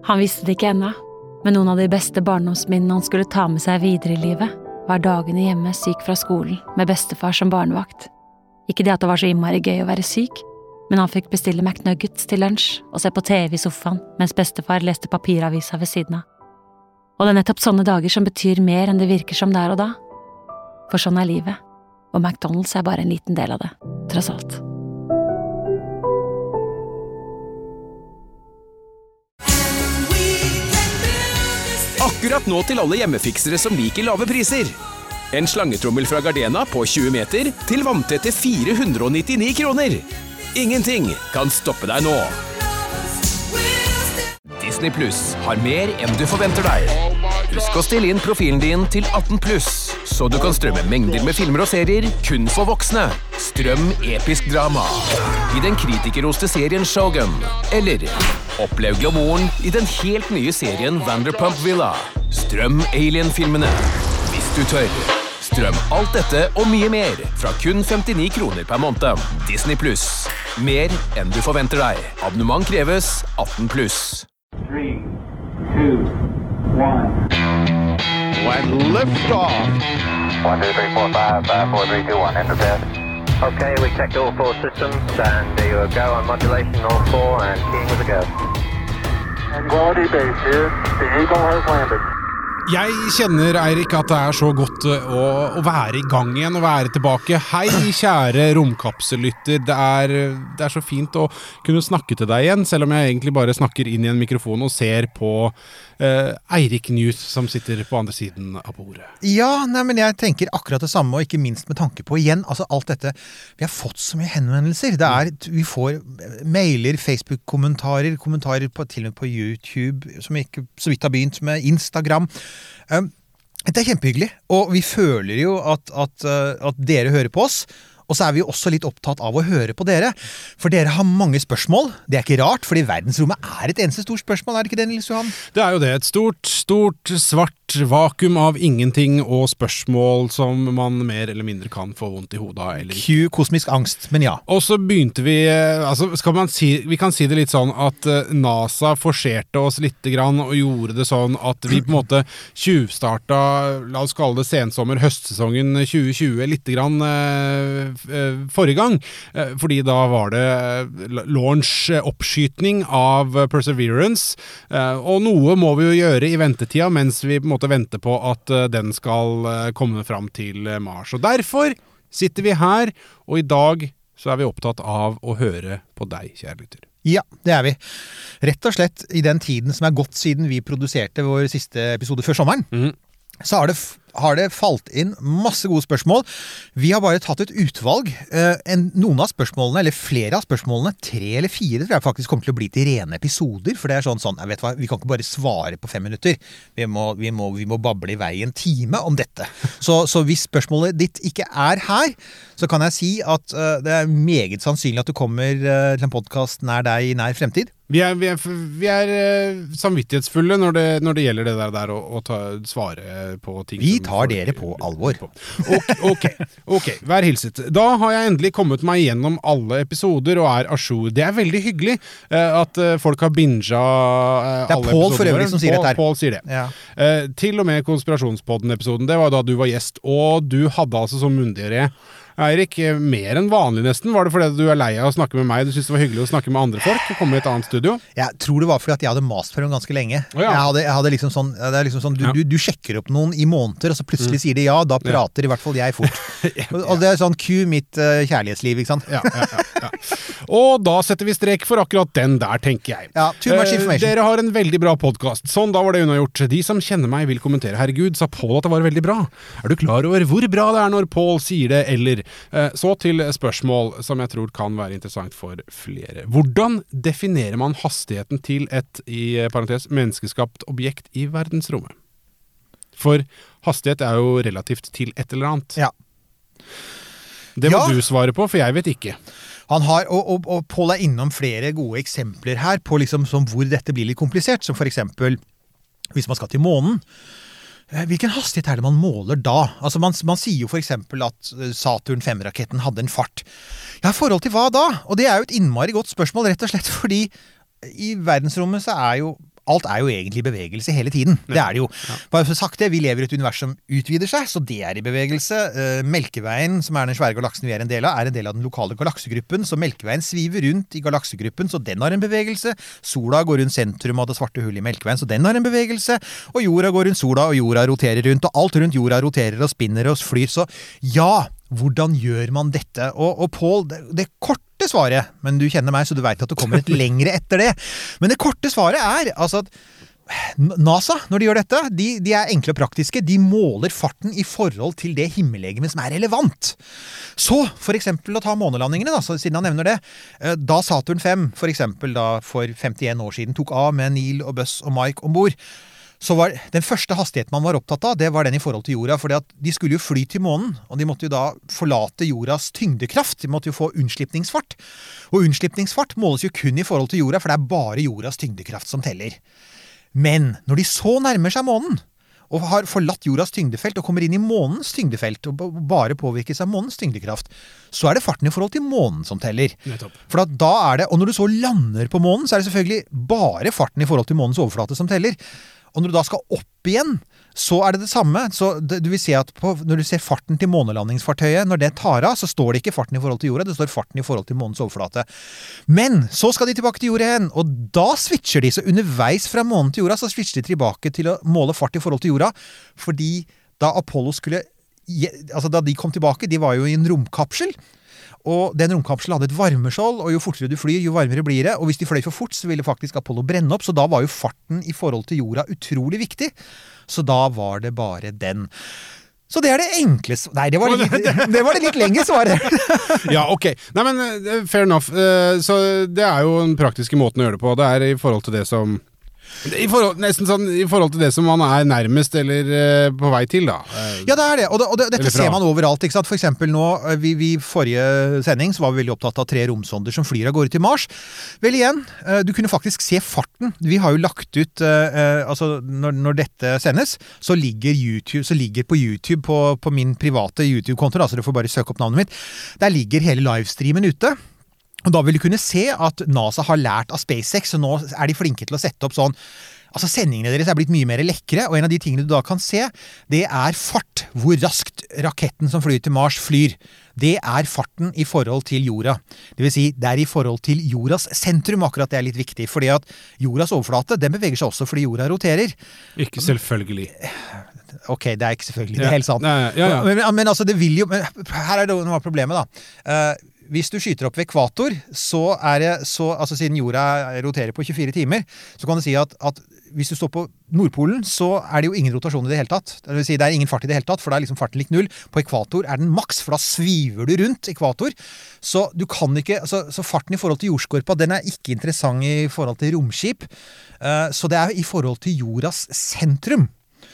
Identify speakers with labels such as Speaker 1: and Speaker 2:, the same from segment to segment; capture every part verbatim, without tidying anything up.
Speaker 1: Han visste det ikke ennå, men noen av de beste barndomsminnene han skulle ta med seg videre i livet, var dagene hjemme syk fra skolen med bestefar som barnevakt. Ikke det at det var så innmari gøy å være syk, men han fikk bestille McNuggets til lunsj og se på T V i sofaen mens bestefar leste papiravisa ved siden av. Og det er nettopp sånne dager som betyr mer enn det virker som der og da. For sånn er livet, og McDonald's er bare en liten del av det, tross alt.
Speaker 2: Akkurat nå til alle hjemmefiksere som liker lave priser. En slangetrommel fra Gardena på tjue meter til vanntette fire hundre nittini kroner. Ingenting kan stoppe deg nå. Disney Plus har mer enn du forventer deg. Husk å stille inn profilen din til atten pluss, så du kan strømme mengder med filmer og serier kun for voksne. Strøm episk drama i den kritikerroste serien Shogun, eller opplev glamouren i den helt nye serien Vanderpump Villa. Strøm Alien-filmene, hvis du tør. Strøm alt dette og mye mer fra kun femtini kroner per måned. Disney Plus. Mer enn du forventer deg. Abonnement kreves atten pluss.
Speaker 3: three, two, one.
Speaker 4: When lift off.
Speaker 5: one, two, three, four, five, five, four, three, two, one, enter bed.
Speaker 6: Okay, we checked all four systems, and there you go on modulation, all four, and keying with a go.
Speaker 3: Quality base here. The Eagle has landed.
Speaker 7: Jeg kjenner, Eirik, at det er så godt å, å være i gang igjen, å være tilbake. Hei, kjære romkapsellytter. Det er, det er så fint å kunne snakke til deg igjen, selv om jeg egentlig bare snakker inn i en mikrofon og ser på eh, Eirik News som sitter på andre siden av bordet.
Speaker 8: Ja, nei, men jeg tenker akkurat det samme, og ikke minst med tanke på igjen, altså alt dette, vi har fått så mye henvendelser. Det er, vi får mailer, Facebook-kommentarer, kommentarer på, til og med på YouTube, som ikke så vidt har begynt med Instagram. Um, det er kjempehyggelig, og vi føler jo at, at, uh, at dere hører på oss, og så er vi også litt opptatt av å høre på dere, for dere har mange spørsmål. Det er ikke rart, fordi verdensrommet er et eneste stort spørsmål, er det ikke det, Nils Johan?
Speaker 7: Det er jo det, et stort, stort, svart vakuum av ingenting og spørsmål som man mer eller mindre kan få vondt i hodet eller ikke.
Speaker 8: Q, kosmisk angst, men ja.
Speaker 7: Og så begynte vi, altså skal man si, vi kan si det litt sånn at NASA forserte oss litt grann og gjorde det sånn at vi på en måte tjuvstarta, la oss kalle det sensommer, høstsesongen tjue tjue litt grann eh, forrige gang, eh, fordi da var det launch oppskytning av Perseverance, eh, og noe må vi jo gjøre i ventetida mens vi på en måte vente på at den skal komme fram til Mars. Og derfor sitter vi her, og i dag så er vi opptatt av å høre på deg, kjære lytter.
Speaker 8: Ja, det er vi. Rett og slett i den tiden som er gått siden vi produserte vår siste episode før sommeren, mm. så har det, har det falt inn masse gode spørsmål. Vi har bare tatt et utvalg. Eh, en, noen av spørsmålene, eller flere av spørsmålene, tre eller fire, tror jeg faktisk kommer til å bli til rene episoder, for det er sånn, sånn jeg vet hva, vi kan ikke bare svare på fem minutter. Vi må, vi må, vi må bable i vei en time om dette. Så, så hvis spørsmålet ditt ikke er her, så kan jeg si at uh, det er meget sannsynlig at du kommer uh, til en podcast nær deg i nær fremtid.
Speaker 7: Vi er, vi er, vi er uh, samvittighetsfulle når det, når det gjelder det der, der å, å ta, svare på ting.
Speaker 8: Vi tar dere på alvor.
Speaker 7: Ok, ok, ok, vær hilset. Da har jeg endelig kommet meg gjennom alle episoder og er à jour. Det er veldig hyggelig uh, at uh, folk har binget uh, alle episoder.
Speaker 8: Det er Paul for øvrig som sier dette her.
Speaker 7: Paul sier det. Ja. Uh, til og med Konspirasjonspodden-episoden, det var da du var gjest, og du hadde altså som mundigere Eirik, mer enn vanlig nesten. Var det fordi du er lei av å snakke med meg? Du synes det var hyggelig å snakke med andre folk og komme i et annet studio?
Speaker 8: Jeg tror det var fordi at jeg hadde mast for dem ganske lenge. Oh, ja. jeg, hadde, jeg hadde liksom sånn, det er liksom sånn du, ja. du, du sjekker opp noen i måneder, og så plutselig mm. sier de ja, da prater ja. i hvert fall jeg fort. ja, ja. Og det er sånn Q mitt uh, kjærlighetsliv, ikke sant?
Speaker 7: ja, ja, ja, ja. Og da setter vi strek for akkurat den der, tenker jeg.
Speaker 8: Ja, too much information.
Speaker 7: Uh, dere har en veldig bra podcast. Sånn, da var det unnagjort. De som kjenner meg vil kommentere. Herregud, sa Paul at det var veldig bra. Er du klar over hvor bra det er når Paul sier det, eller uh, så til til spørsmål som jeg tror kan være interessant for flere. Hvordan definerer man hastigheten til et, i parentes, menneskeskapt objekt i verdensrommet? For hastighet er jo relativt til et eller annet.
Speaker 8: Ja.
Speaker 7: Det må
Speaker 8: ja.
Speaker 7: du svare på, for jeg vet ikke.
Speaker 8: Han har, og, og, og Paul er innom flere gode eksempler her på liksom, som hvor dette blir litt komplisert, som for eksempel hvis man skal til månen. Hvilken hastighet er det man måler da? Altså man, man sier jo for eksempel at Saturn fem-raketten hadde en fart. Ja, forhold til hva da? Og det er jo et innmari godt spørsmål, rett og slett fordi i verdensrommet så er jo alt er jo egentlig i bevegelse hele tiden. Det er det jo. Bare for sagt det, vi lever i et univers som utvider seg, så det er i bevegelse. Uh, Melkeveien, som er den svære galaksen vi er en del av, er en del av den lokale galaksegruppen, så Melkeveien sviver rundt i galaksegruppen, så den har en bevegelse. Sola går rundt sentrum av det svarte hullet i Melkeveien, så den har en bevegelse. Og jorda går rundt sola, og jorda roterer rundt, og alt rundt jorda roterer og spinner og flyr, så ja, hvordan gjør man dette? Og, og Paul, det, det korte svaret, men du kjenner meg, så du vet at det kommer et lengre etter det, men det korte svaret er, altså at NASA, når de gjør dette, de, de er enkle og praktiske, de måler farten i forhold til det himmellegemet som er relevant. Så, for eksempel å ta månelandingene, da, så siden han nevner det, da Saturn fem, for eksempel da for femtien år siden, tok av med Neil og Buzz og Mike ombord, så var den første hastigheten man var opptatt av, det var den i forhold til jorda, fordi at de skulle jo fly til månen, og de måtte jo da forlate jordas tyngdekraft, de måtte jo få unnslipningsfart. Og unnslipningsfart måles jo kun i forhold til jorda, for det er bare jordas tyngdekraft som teller. Men når de så nærmer seg månen, og har forlatt jordas tyngdefelt og kommer inn i månens tyngdefelt, og bare påvirkes av månens tyngdekraft, så er det farten i forhold til månen som teller.
Speaker 7: Nettopp.
Speaker 8: For da, da er det, og når du så lander på månen, så er det selvfølgelig bare farten i forhold til månens overflate som teller. Og når du da skal opp igjen, så er det det samme. Så det, du vil se at på, når du ser farten til månelandingsfartøyet, når det tar av, så står det ikke farten i forhold til jorda, det står farten i forhold til månens overflate. Men så skal de tilbake til jorda igjen, og da switcher de, så underveis fra månen til jorda, så switcher de tilbake til å måle fart i forhold til jorda, fordi da Apollo skulle, altså da de kom tilbake, de var jo i en romkapsel, og den romkapselen hadde et varmeskjold, og jo fortere du flyr, jo varmere blir det, og hvis de fløy for fort, så ville faktisk Apollo brenne opp, så da var jo farten i forhold til jorda utrolig viktig, så da var det bare den. Så det er det enkleste. Nei, det var det litt, det var det litt lenge svaret.
Speaker 7: Ja, ok. Nei, men fair enough. Så det er jo den praktiske måten å gjøre det på. Det er i forhold til det som I forhold, nesten sånn i forhold til det som man er nærmest eller uh, på vei til da. Uh,
Speaker 8: ja, det er det, og, det, og det, dette ser man overalt, ikke sant? For eksempel nå, vi, vi forrige sending så var vi veldig opptatt av tre romsonder som flyr av gårde til Mars. Vel igjen, uh, du kunne faktisk se farten. Vi har jo lagt ut, uh, uh, altså når, når dette sendes, så ligger YouTube, så ligger på YouTube, på, på min private YouTube-konto, da, så du får bare søke opp navnet mitt, der ligger hele livestreamen ute. Og da vil du kunne se at NASA har lært av SpaceX, så nå er de flinke til å sette opp sånn, altså sendingene deres er blitt mye mer lekre, og en av de tingene du da kan se, det er fart, hvor raskt raketten som flyr til Mars flyr. Det er farten i forhold til jorda. Det vil si, det er i forhold til jordas sentrum, akkurat det er litt viktig, fordi at jordas overflate, den beveger seg også fordi jorda roterer.
Speaker 7: Ikke selvfølgelig.
Speaker 8: Ok, det er ikke selvfølgelig, det er helt sant.
Speaker 7: Ja, ja, ja.
Speaker 8: Men, men altså, det vil jo, men her er det noe av problemet da. Uh, Hvis du skyter opp ved ekvator, så er det så, altså siden jorda roterer på tjuefire timer, så kan du si at, at hvis du står på Nordpolen, så er det jo ingen rotasjon i det hele tatt. Det vil si, det er ingen fart i det hele tatt, for da er liksom farten lik null. På ekvator er den maks, for da sviver du rundt ekvator. Så du kan ikke, altså, så farten i forhold til jordskorpa, den er ikke interessant i forhold til romskip. Uh, så det er i forhold til jordas sentrum.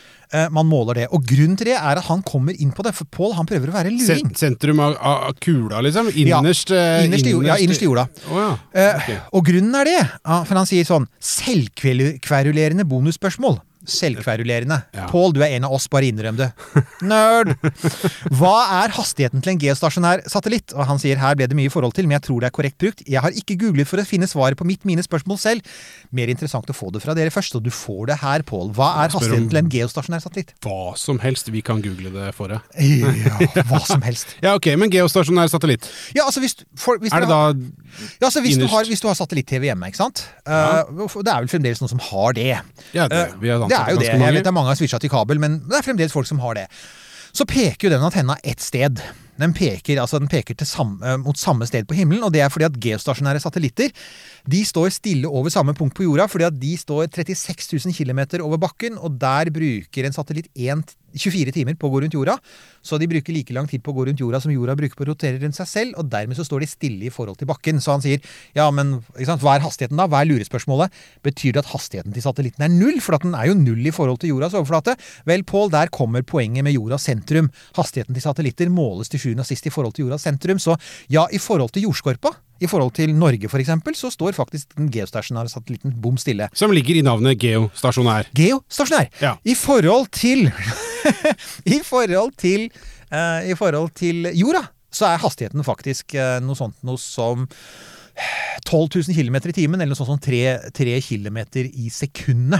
Speaker 8: Man måler det, og grunnen til det er at han kommer inn på det, for Paul, han prøver å være luring.
Speaker 7: Sentrum av, av kula, liksom? Innerst,
Speaker 8: ja, innerst, innerst, ja, innerst i jorda.
Speaker 7: Oh, ja. Okay.
Speaker 8: Uh, og grunnen er det, for han sier sånn, selvkverulerende bonusspørsmål. Selvkverulerende. Ja. Paul, du er en av oss, bare innrøm det. Nerd! Hva er hastigheten til en geostasjonær satellitt? Og han sier, her ble det mye forhold til, men jeg tror det er korrekt brukt. Jeg har ikke googlet for å finne svaret på mitt mine spørsmål selv. Mer interessant å få det fra dere først, og du får det her, Paul. Hva er hastigheten til en geostasjonær satellitt?
Speaker 7: Hva som helst, vi kan google det for deg.
Speaker 8: Ja, hva som helst.
Speaker 7: Ja, ok, men geostasjonær satellitt.
Speaker 8: Ja, altså hvis, for, hvis
Speaker 7: er det
Speaker 8: har,
Speaker 7: da
Speaker 8: ja, altså hvis du har, hvis du har satellitt-T V hjemme, ikke sant? Ja. Uh, det er vel fremdeles noen som har det.
Speaker 7: Ja, det, vi har
Speaker 8: det er jo det. Jeg vet det er mange har switchet til kabel, men det er fremdeles folk som har det. Så peker jo den antenna ett sted. Den peker, altså den peker til samme, mot samme sted på himmelen, og det er fordi at geostasjonære satellitter, de står stille over samme punkt på jorda, fordi at de står trettiseks tusen kilometer over bakken, og der bruker en satellitt tjuefire timer på å gå rundt jorda, så de bruker like lang tid på å gå rundt jorda som jorda bruker på å rotere rundt seg selv, og dermed så står de stille i forhold til bakken. Så han sier, ja, men ikke sant, hva er hastigheten da? Hva er lurespørsmålet? Betyr det at hastigheten til satellitten er null? For at den er jo null i forhold til jordas overflate. Vel, Paul, der kommer poenget med jordas sentrum. Hastigheten til satellitter måles til sjuende og sist i forhold til jordas sentrum, så ja, i forhold til jordskorpa, i forhold til Norge for eksempel, så står faktisk den geostasjonære satellitten bom stille.
Speaker 7: Som ligger i navnet geostasjonær.
Speaker 8: Geostasjonær.
Speaker 7: Ja.
Speaker 8: I forhold til i forhold til uh, i forhold til jorda, så er hastigheten faktisk uh, noe sånt noe som tolv tusen kilometer i timen, eller noe sånt som tre kilometer i sekundet.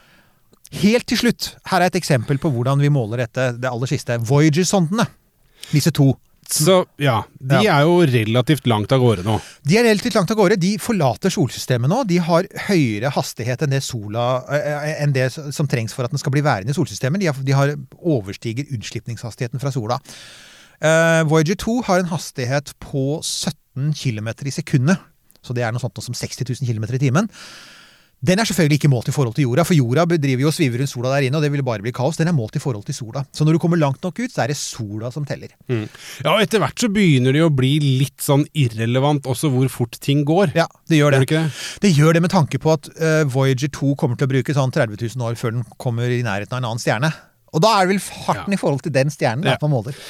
Speaker 8: Helt til slutt, her er et eksempel på hvordan vi måler dette, det aller siste. Voyager-sondene, disse to.
Speaker 7: Så ja, de
Speaker 8: Ja.
Speaker 7: er jo relativt langt av gårde nå.
Speaker 8: De er relativt langt av gårde. De forlater solsystemet nå. De har høyere hastighet enn det, sola, eh, enn det som trengs for at den skal bli værende i solsystemet. De har, de har overstiger utslipningshastigheten fra sola. Uh, Voyager to har en hastighet på sytten kilometer i sekundet. Så det er noe sånt som seksti tusen kilometer i timen. Den er selvfølgelig ikke målt i forhold til jorda, for jorda bedriver jo og sviver rundt sola der inne, og det vil bare bli kaos. Den er målt i forhold til sola. Så når du kommer langt nok ut, så er det sola som teller.
Speaker 7: Mm. Ja, og etter hvert så begynner det å bli litt sånn irrelevant også hvor fort ting går.
Speaker 8: Ja, det gjør det.
Speaker 7: Gjør det ikke det?
Speaker 8: Det gjør det med tanke på at uh, Voyager to kommer til å bruke sånn tretti tusen år før den kommer i nærheten av en annen stjerne. Og da er det vel farten
Speaker 7: Ja.
Speaker 8: i forhold til den stjernen
Speaker 7: Ja.
Speaker 8: da, på måler.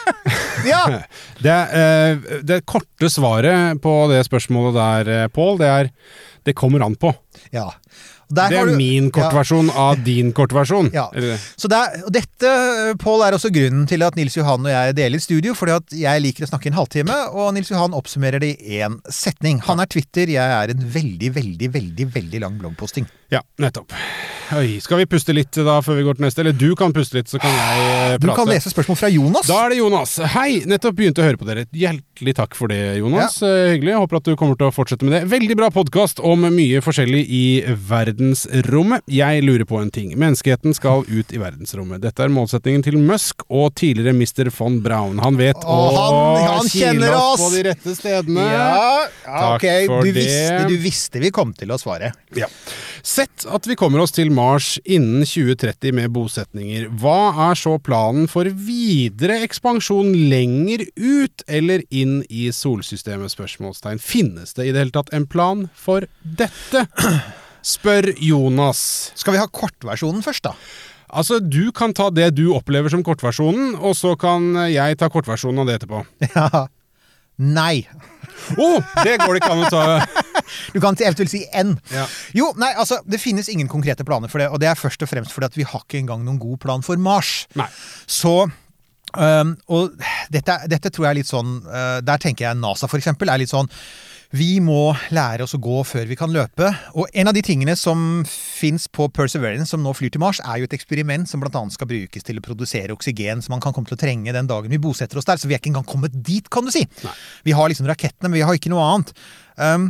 Speaker 8: Ja!
Speaker 7: Det, eh, det korte svaret på det spørsmålet der, eh, Pål, det er det kommer an på.
Speaker 8: Ja. Der
Speaker 7: Det
Speaker 8: har
Speaker 7: er
Speaker 8: du-
Speaker 7: min kortversjon av din kortversjon.
Speaker 8: Ja.
Speaker 7: Eller-
Speaker 8: Så der, og dette, Pål, er også grunnen til at Nils Johan og jeg deler studio, fordi at jeg liker å snakke en halvtime, og Nils Johan oppsummerer det i en setning. Han er Twitter, jeg er en veldig, veldig, veldig, veldig lang bloggposting.
Speaker 7: Ja, nettopp. Oi, skal vi puste litt da før vi går til neste? Eller du kan puste litt, så kan jeg eh,
Speaker 8: Du
Speaker 7: prate.
Speaker 8: kan lese spørsmål fra Jonas.
Speaker 7: Da er det Jonas. Hei, nettopp begynte å høre på dere. Hjertelig takk for det, Jonas. Eh, Hyggelig. Jeg håper at du kommer til å fortsette med det. Veldig bra podcast om mye forskjellig i verdensrommet. Jeg lurer på en ting. Menneskeheten skal ut i verdensrommet. Dette er målsettingen til Musk og tidligere mister von Braun. Han vet
Speaker 8: Å, han- han
Speaker 7: kiler
Speaker 8: kjenner oss.
Speaker 7: på de rette stedene.
Speaker 8: Ja, ja,
Speaker 7: Takk
Speaker 8: ok.
Speaker 7: for
Speaker 8: Du
Speaker 7: det.
Speaker 8: visste, du visste vi kom til å svare.
Speaker 7: Ja. Sett at vi kommer oss til Mars innen tjue tretti med bosetninger. Hva er så planen for videre ekspansjon lenger ut eller inn i solsystemet? Spørsmålstegn. Finnes det i det hele tatt en plan for dette? Spør Jonas.
Speaker 8: Skal vi ha kortversjonen først da?
Speaker 7: Altså, du kan ta det du opplever som kortversjonen, og så kan jeg ta kortversjonen av det etterpå.
Speaker 8: Ja. Nei.
Speaker 7: Å, det går det ikke an å ta.
Speaker 8: Du kan til eventuelt si N.
Speaker 7: Ja.
Speaker 8: Jo, nei, altså, det finnes ingen konkrete planer for det, og det er først og fremst fordi at vi har ikke engang noen god plan for Mars.
Speaker 7: Nei.
Speaker 8: Så, um, og dette, dette tror jeg er litt sånn, uh, der tenker jeg NASA for eksempel, er litt sånn, vi må lære oss å gå før vi kan løpe, og en av de tingene som finnes på Perseverance, som nå flyr til Mars, er jo et eksperiment som blant annet skal brukes til å produsere oksygen, som man kan komme til å trenge den dagen vi bosetter oss der, så vi er ikke engang kommet dit, kan du si.
Speaker 7: Nei.
Speaker 8: Vi har liksom rakettene, men vi har ikke noe annet. Um,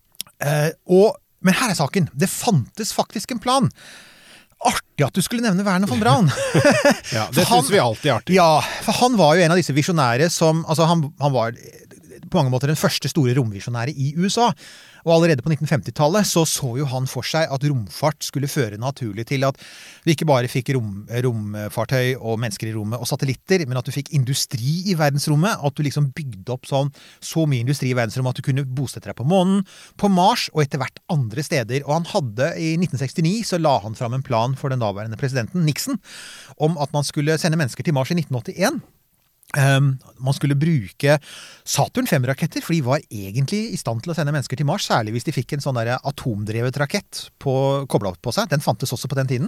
Speaker 8: uh, og, men her er saken. Det fantes faktisk en plan. Artig at du skulle nevne Werner von Braun.
Speaker 7: Ja, det
Speaker 8: For han-
Speaker 7: synes vi alltid er artig.
Speaker 8: Ja, for han var jo en av disse visjonære som, altså han, han var på mange måter den første store romvisjonære i U S A. Og allerede på nitten femti-tallet så så jo han for seg at romfart skulle føre naturlig til at vi ikke bare fikk rom, romfartøy og mennesker i rommet og satellitter, men at du fikk industri i verdensrommet, at du liksom bygde opp sånn, så mye industri i verdensrommet at du kunne bosette deg på månen, på Mars og etter hvert andre steder. Og han hadde i nitten sekstini så la han fram en plan for den daværende presidenten Nixon om at man skulle sende mennesker til Mars i nitten åttien. Um, man skulle bruke Saturn fem-raketter, for de var egentlig i stand til å sende mennesker til Mars, særlig hvis de fikk en sånn der atomdrevet rakett på, koblet på seg. Den fantes også på den tiden.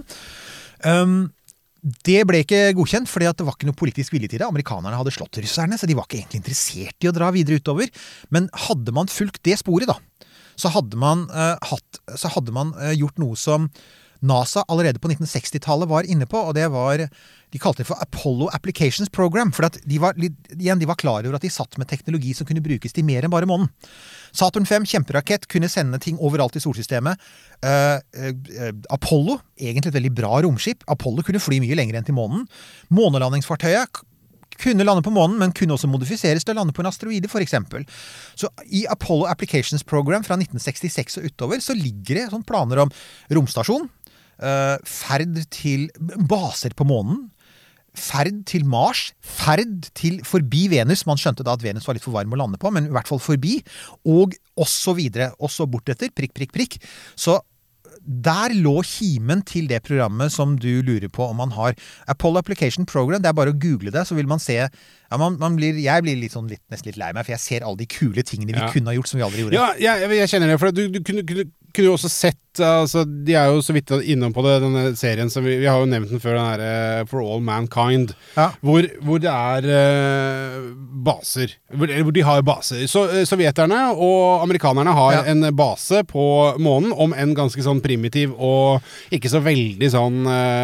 Speaker 8: Um, det ble ikke godkjent, fordi at det var ikke noe politisk vilje til det. Amerikanerne hadde slått russerne, så de var ikke egentlig interessert i å dra videre utover. Men hadde man fulgt det sporet da, så hadde man, uh, hatt, så hadde man uh, gjort noe som NASA allerede på nitten seksti-tallet var inne på, og det var, de kalte det for Apollo Applications Program, for at de var, igjen, de var klar over at de satt med teknologi som kunne brukes til mer enn bare månen. Saturn fem, kjemperakett, kunne sende ting overalt i solsystemet. Uh, uh, Apollo, egentlig et veldig bra romskip. Apollo kunne fly mye lenger enn til månen. Månelandingsfartøyet kunne lande på månen, men kunne også modifiseres til å lande på en asteroide, for eksempel. Så i Apollo Applications Program fra nitten sekstiseks og utover, så ligger det sånne planer om romstasjon, uh, ferd til baser på månen, ferd til Mars, ferd til forbi Venus. Man skjønte da at Venus var litt for varm å lande på, men i hvert fall forbi, og også videre, også bortetter, prikk, prikk, prikk. Så der lå kimen til det programmet som du lurer på om man har. Apollo Application Program, det er bare å google det, så vil man se Ja, man, man blir, jeg blir litt sånn litt, nesten litt lei meg, for jeg ser alle de kule tingene vi
Speaker 7: Ja.
Speaker 8: kunne ha gjort som vi aldri gjorde.
Speaker 7: Ja, jeg, jeg kjenner det, for du, du kunne, kunne, kunne jo også sett, altså, de er jo så vidt innom på det, denne serien, som vi, vi har jo nevnt den før, den her uh, For All Mankind,
Speaker 8: Ja.
Speaker 7: hvor, hvor det er uh, baser, hvor, hvor de har baser. Så uh, sovjeterne og amerikanerne har
Speaker 8: Ja.
Speaker 7: en base på månen, om en ganske sånn primitiv og ikke så veldig sånn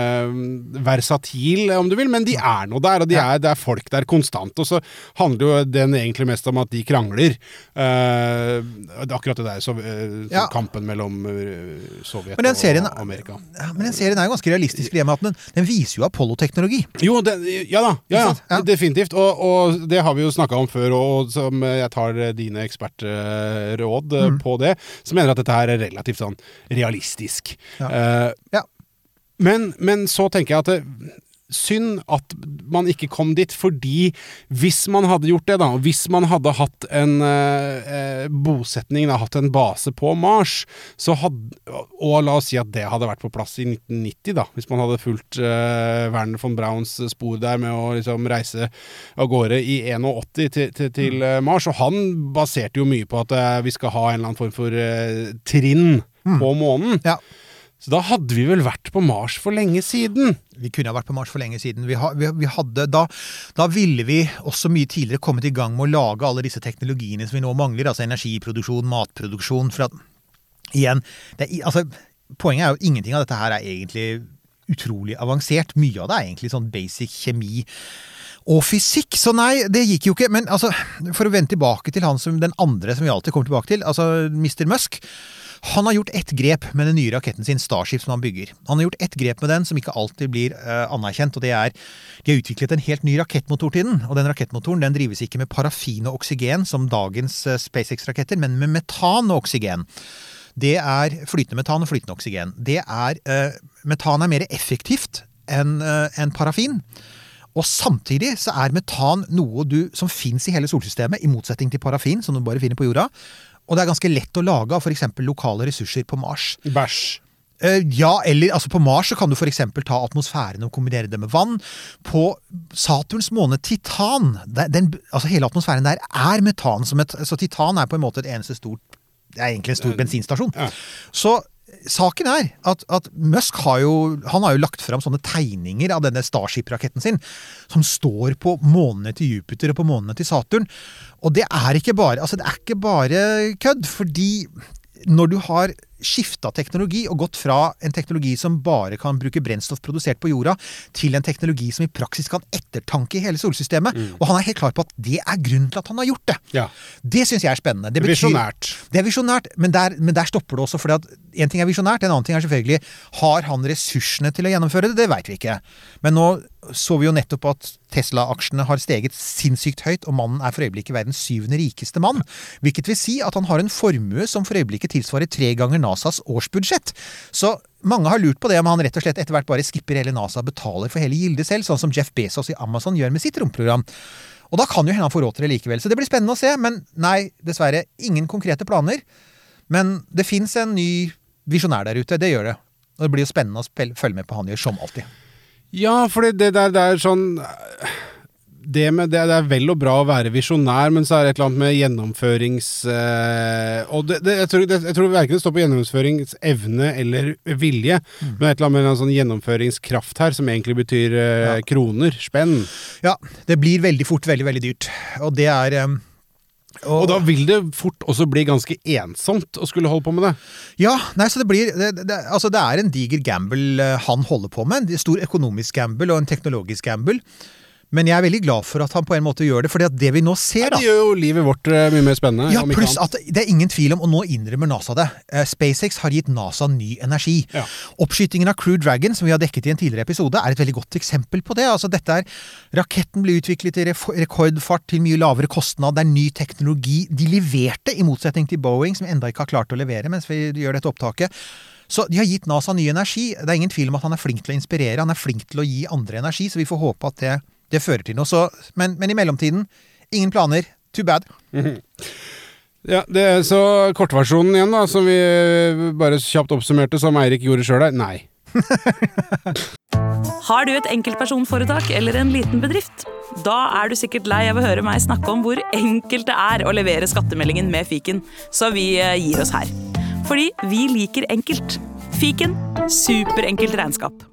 Speaker 7: uh, versatil, om du vil, men de er nå der, og de
Speaker 8: Ja.
Speaker 7: er, det er folk der konstant, og så handler jo den egentlig mest om at de krangler. Uh, akkurat det der, så, uh,
Speaker 8: Ja.
Speaker 7: kampen mellom uh, Sovjet
Speaker 8: Men den serien-
Speaker 7: og Amerika.
Speaker 8: Ja, men den serien er jo ganske realistisk, for det med at den, den viser jo Apollo-teknologi.
Speaker 7: Jo, det, ja da, ja,
Speaker 8: Ikke sant?
Speaker 7: ja,
Speaker 8: Ja.
Speaker 7: definitivt, og, og det har vi jo snakket om før, og som jeg tar dine ekspertråd
Speaker 8: Mm.
Speaker 7: på det, som mener at dette her er relativt sånn realistisk.
Speaker 8: Ja.
Speaker 7: Uh,
Speaker 8: Ja.
Speaker 7: Men, men så tenker jeg at det, synd at man ikke kom dit, fordi hvis man hadde gjort det da, hvis man hadde hatt en eh, bosetning, da, hatt en base på Mars, så hadde, og la oss si at det hadde vært på plass i nitten nitti da, hvis man hadde fulgt eh, Werner von Brauns spor der med å liksom reise av gårde i åtti til, til, til eh, Mars, og han baserte jo mye på at eh, vi skal ha en eller annen form for eh, trinn på månen.
Speaker 8: Ja.
Speaker 7: Så da hadde vi vel vært på Mars for lenge siden.
Speaker 8: Vi kunne ha vært på Mars for lenge siden. Vi, ha, vi, vi hadde, da, da ville vi også mye tidligere kommet i gang med å lage alle disse teknologiene som vi nå mangler, altså energiproduksjon, matproduksjon, for at, igjen, det, er- altså, poenget er jo ingenting av dette her er egentlig utrolig avansert. Mye av det er egentlig sånn basic kjemi og fysikk, så nei, det gikk jo ikke, men altså, for å vende tilbake til han som den andre som vi alltid kommer tilbake til, altså mister Musk, han har gjort ett grep med den nye raketten sin, Starship, som han bygger. Han har gjort ett grep med den som ikke alltid blir uh, anerkjent, og det er, de har utviklet en helt ny rakettmotor til den, og den rakettmotoren, den drives ikke med parafin og oksygen som dagens uh, SpaceX-raketter, men med metan og oksygen. Det er flytende metan og flytende oksygen. Det er, uh, metan er mer effektivt enn uh, enn parafin, og samtidig så er metan noe du, som finnes i hele solsystemet, i motsetning til parafin, som du bare finner på jorda, og det er ganske lett å lage av for eksempel lokale ressurser på Mars.
Speaker 7: Bæsj.
Speaker 8: Uh, ja, eller altså på Mars så kan du for eksempel ta atmosfæren og kombinere det med vann. På Saturns måne Titan, den, den, altså hele atmosfæren der er metan, som et, så Titan er på en måte et eneste stort, det er egentlig en stor bensinstasjon.
Speaker 7: Ja.
Speaker 8: Så saken er at, at Musk har jo, han har jo lagt frem sånne tegninger av denne Starship-raketten sin, som står på månene til Jupiter og på månene til Saturn. Og det er ikke bare, altså det er ikke bare kødd, fordi når du har skiftet teknologi og gått fra en teknologi som bare kan bruke brennstoff produsert på jorda, til en teknologi som i praksis kan ettertanke i hele solsystemet, mm. og han er helt klar på at det er grunnen til at han har gjort det.
Speaker 7: Ja.
Speaker 8: Det synes jeg er spennende. Det betyr,
Speaker 7: Visjonært.
Speaker 8: Det er visjonært, men der, men der stopper det også, fordi at en ting er visjonært, en annen ting er selvfølgelig, har han ressursene til å gjennomføre det? Det vet vi ikke. Men nå så vi jo nettopp at Tesla-aksjene har steget sinnssykt høyt, og mannen er for øyeblikket verdens syvende rikeste mann, hvilket vil si at han har en formue som for øyeblikket tilsvarer tre ganger NASAs årsbudsjett. Så mange har lurt på det, om han rett og slett etter hvert bare skipper hele NASA og betaler for hele gildet selv, sånn som Jeff Bezos i Amazon gjør med sitt romprogram. Og da kan jo hende han får råd til det likevel. Så det blir spennende å se, men nei, dessverre, ingen konkrete planer. Men det finnes en ny visjonær der ute, det gjør det. Og det blir jo spennende å følge med på han gjør som alltid.
Speaker 7: Ja, for det der det er sånn det, med, det, det er vel og bra å være visjonær, men så er det et eller annet med gjennomførings eh, og det, det, jeg, tror, det, jeg tror verken det står på gjennomføringsevne eller vilje, mm. men et eller annet med en sånn gjennomføringskraft her, som egentlig betyr eh, ja. kroner, spenn.
Speaker 8: Ja, det blir veldig fort veldig, veldig dyrt. Og det er eh,
Speaker 7: og, og da vil det fort også bli ganske ensomt å skulle holde på med det.
Speaker 8: Ja, nei, så det blir det, det, altså det er en diger gamble han holder på med, en stor økonomisk gamble og en teknologisk gamble. Men jeg er veldig glad for at han på en måte gjør det, fordi at det vi nå ser da...
Speaker 7: Ja, det gjør jo livet vårt mye mer spennende.
Speaker 8: Ja, pluss at det er ingen tvil om, og nå innrømmer NASA det. SpaceX har gitt NASA ny energi. Ja. Oppskytingen av Crew Dragon, som vi har dekket i en tidligere episode, er et veldig godt eksempel på det. Altså dette er, raketten ble utviklet i rekordfart til mye lavere kostnad, det er ny teknologi. De leverte, i motsetning til Boeing, som enda ikke har klart å levere mens vi gjør dette opptaket. Så de har gitt NASA ny energi. Det er ingen tvil om at han er flink til å inspirere, han er flink til å gi andre energi, så vi får håpe at det Det fører til noe, så, men, men i mellomtiden, ingen planer, too bad.
Speaker 7: Mm-hmm. Ja, det er så kortversjonen igjen da, som vi bare kjapt oppsummerte, som Eirik gjorde selv der, nei.
Speaker 9: Har du et enkeltpersonforetak eller en liten bedrift? Da er du sikkert lei av å høre meg snakke om hvor enkelt det er å levere skattemeldingen med Fiken, så vi gir oss her. Fordi vi liker enkelt. Fiken, superenkelt regnskap.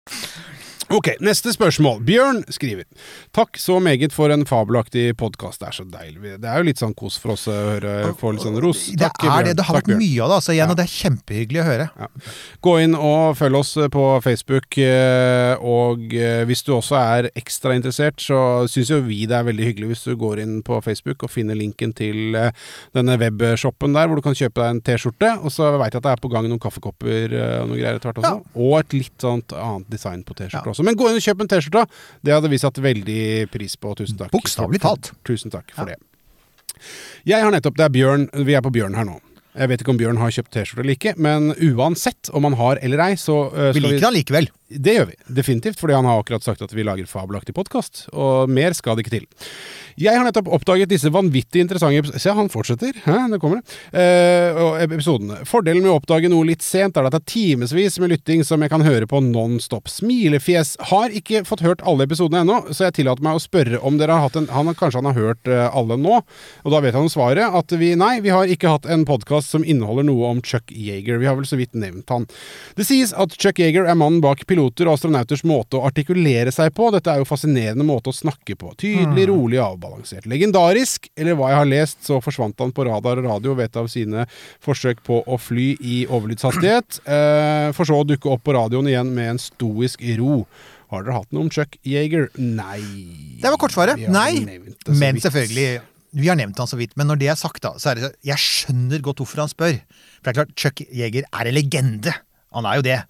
Speaker 7: Ok, neste spørsmål. Bjørn skriver: Takk så meget for en fabelaktig podcast. Det er så deilig. Det er jo litt sånn kos for oss å høre, få litt sånn ros.
Speaker 8: Det
Speaker 7: Takk,
Speaker 8: er
Speaker 7: Bjørn.
Speaker 8: det. Det har
Speaker 7: Takk,
Speaker 8: vært
Speaker 7: Bjørn.
Speaker 8: mye av det, altså, igjen,
Speaker 7: Ja.
Speaker 8: og det er kjempehyggelig å høre.
Speaker 7: Ja. Gå inn og følg oss på Facebook, eh, og eh, hvis du også er ekstra interessert, så synes jo vi det er veldig hyggelig hvis du går inn på Facebook og finner linken til eh, denne webshoppen der, hvor du kan kjøpe deg en t-skjorte, og så vet jeg at det er på gang noen kaffekopper eh, og noen greier etter hvert også,
Speaker 8: Ja.
Speaker 7: og et litt sånt annet design på t-skjorte
Speaker 8: Ja.
Speaker 7: også. Men gå inn og kjøp en t-skjorte, det hadde vi satt veldig pris på. Tusen takk.
Speaker 8: Bokstavelig talt.
Speaker 7: Tusen takk for
Speaker 8: Ja.
Speaker 7: det. Jeg har nettopp, det er Bjørn, vi er på Bjørn her nå. Jeg vet ikke om Bjørn har kjøpt t-skjorte eller ikke, men uansett om han har eller ei, så uh,
Speaker 8: Vi liker han likevel.
Speaker 7: Det gjør vi, definitivt, fordi han har akkurat sagt at vi lager fabelaktig podcast, og mer skal det ikke til. Jeg har nettopp oppdaget disse vanvittig interessante episoder. Se, han fortsetter. Hæ, det kommer det. Eh, og episodene. Fordelen med å oppdage noe litt sent er at det er timesvis med lytting som jeg kan høre på non-stop. Smilefjes. Har ikke fått hørt alle episodene ennå, så jeg tillater meg å spørre om dere har hatt en, han, kanskje han har hørt uh, alle nå, og da vet han svaret, at vi, nei, vi har ikke hatt en podcast som inneholder noe om Chuck Yeager. Vi har vel så vidt nevnt han. Det sies at Chuck Yeager er mannen bak piloter og astronauters måte å artikulere seg på. Dette er jo fascinerende måte å snakke på. Tydelig, rolig, avbalansert. Legendarisk, eller hva jeg har lest, så forsvant han på radar og radio ved et av sine forsøk på å fly i overlydshastighet, eh, for så å dukke opp på radioen igjen med en stoisk ro. Har dere hatt noe om Chuck Yeager? Nei.
Speaker 8: Det var kortsvaret.
Speaker 7: Vi har
Speaker 8: Nei,
Speaker 7: nevnt det så
Speaker 8: men
Speaker 7: vidt.
Speaker 8: selvfølgelig, vi har nevnt han så vidt, men når det er sagt da, så er det så, jeg skjønner godt hvorfor han spør. For det er klart, Chuck Yeager er en legende. Han er jo det.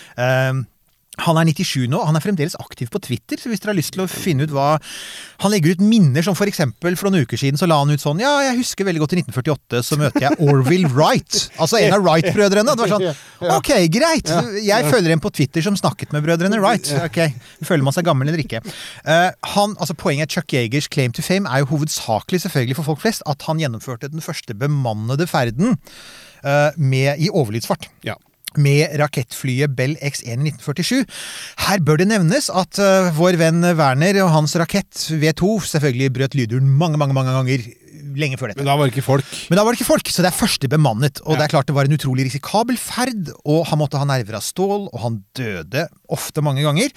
Speaker 8: Um, Han er nittisju nå, han er fremdeles aktiv på Twitter, så hvis dere har lyst til å finne ut hva... Han legger ut minner, som for eksempel for noen uker siden så la han ut sånn, ja, jeg husker veldig godt i nitten førtiåtte, så møter jeg Orville Wright, altså en av Wright-brødrene. Det var sånn, ok, greit, jeg følger en på Twitter som snakket med brødrene Wright. Ok, føler man seg gammel eller ikke. Uh, han, altså poenget er Chuck Yeagers claim to fame er jo hovedsakelig selvfølgelig for folk flest, at han gjennomførte den første bemannede ferden uh, med, i overlydsfart.
Speaker 7: Ja.
Speaker 8: Med rakettflyet Bell X one i nitten førtisju. Her bør det nevnes at uh, vår venn Werner og hans rakett V to selvfølgelig brøt lyduren mange, mange, mange ganger lenge før dette.
Speaker 7: Men da var det ikke folk.
Speaker 8: Men da var det ikke folk, så det er første bemannet, og ja. Det er klart det var en utrolig risikabel ferd, og han måtte ha nerver av stål, og han døde ofte mange ganger.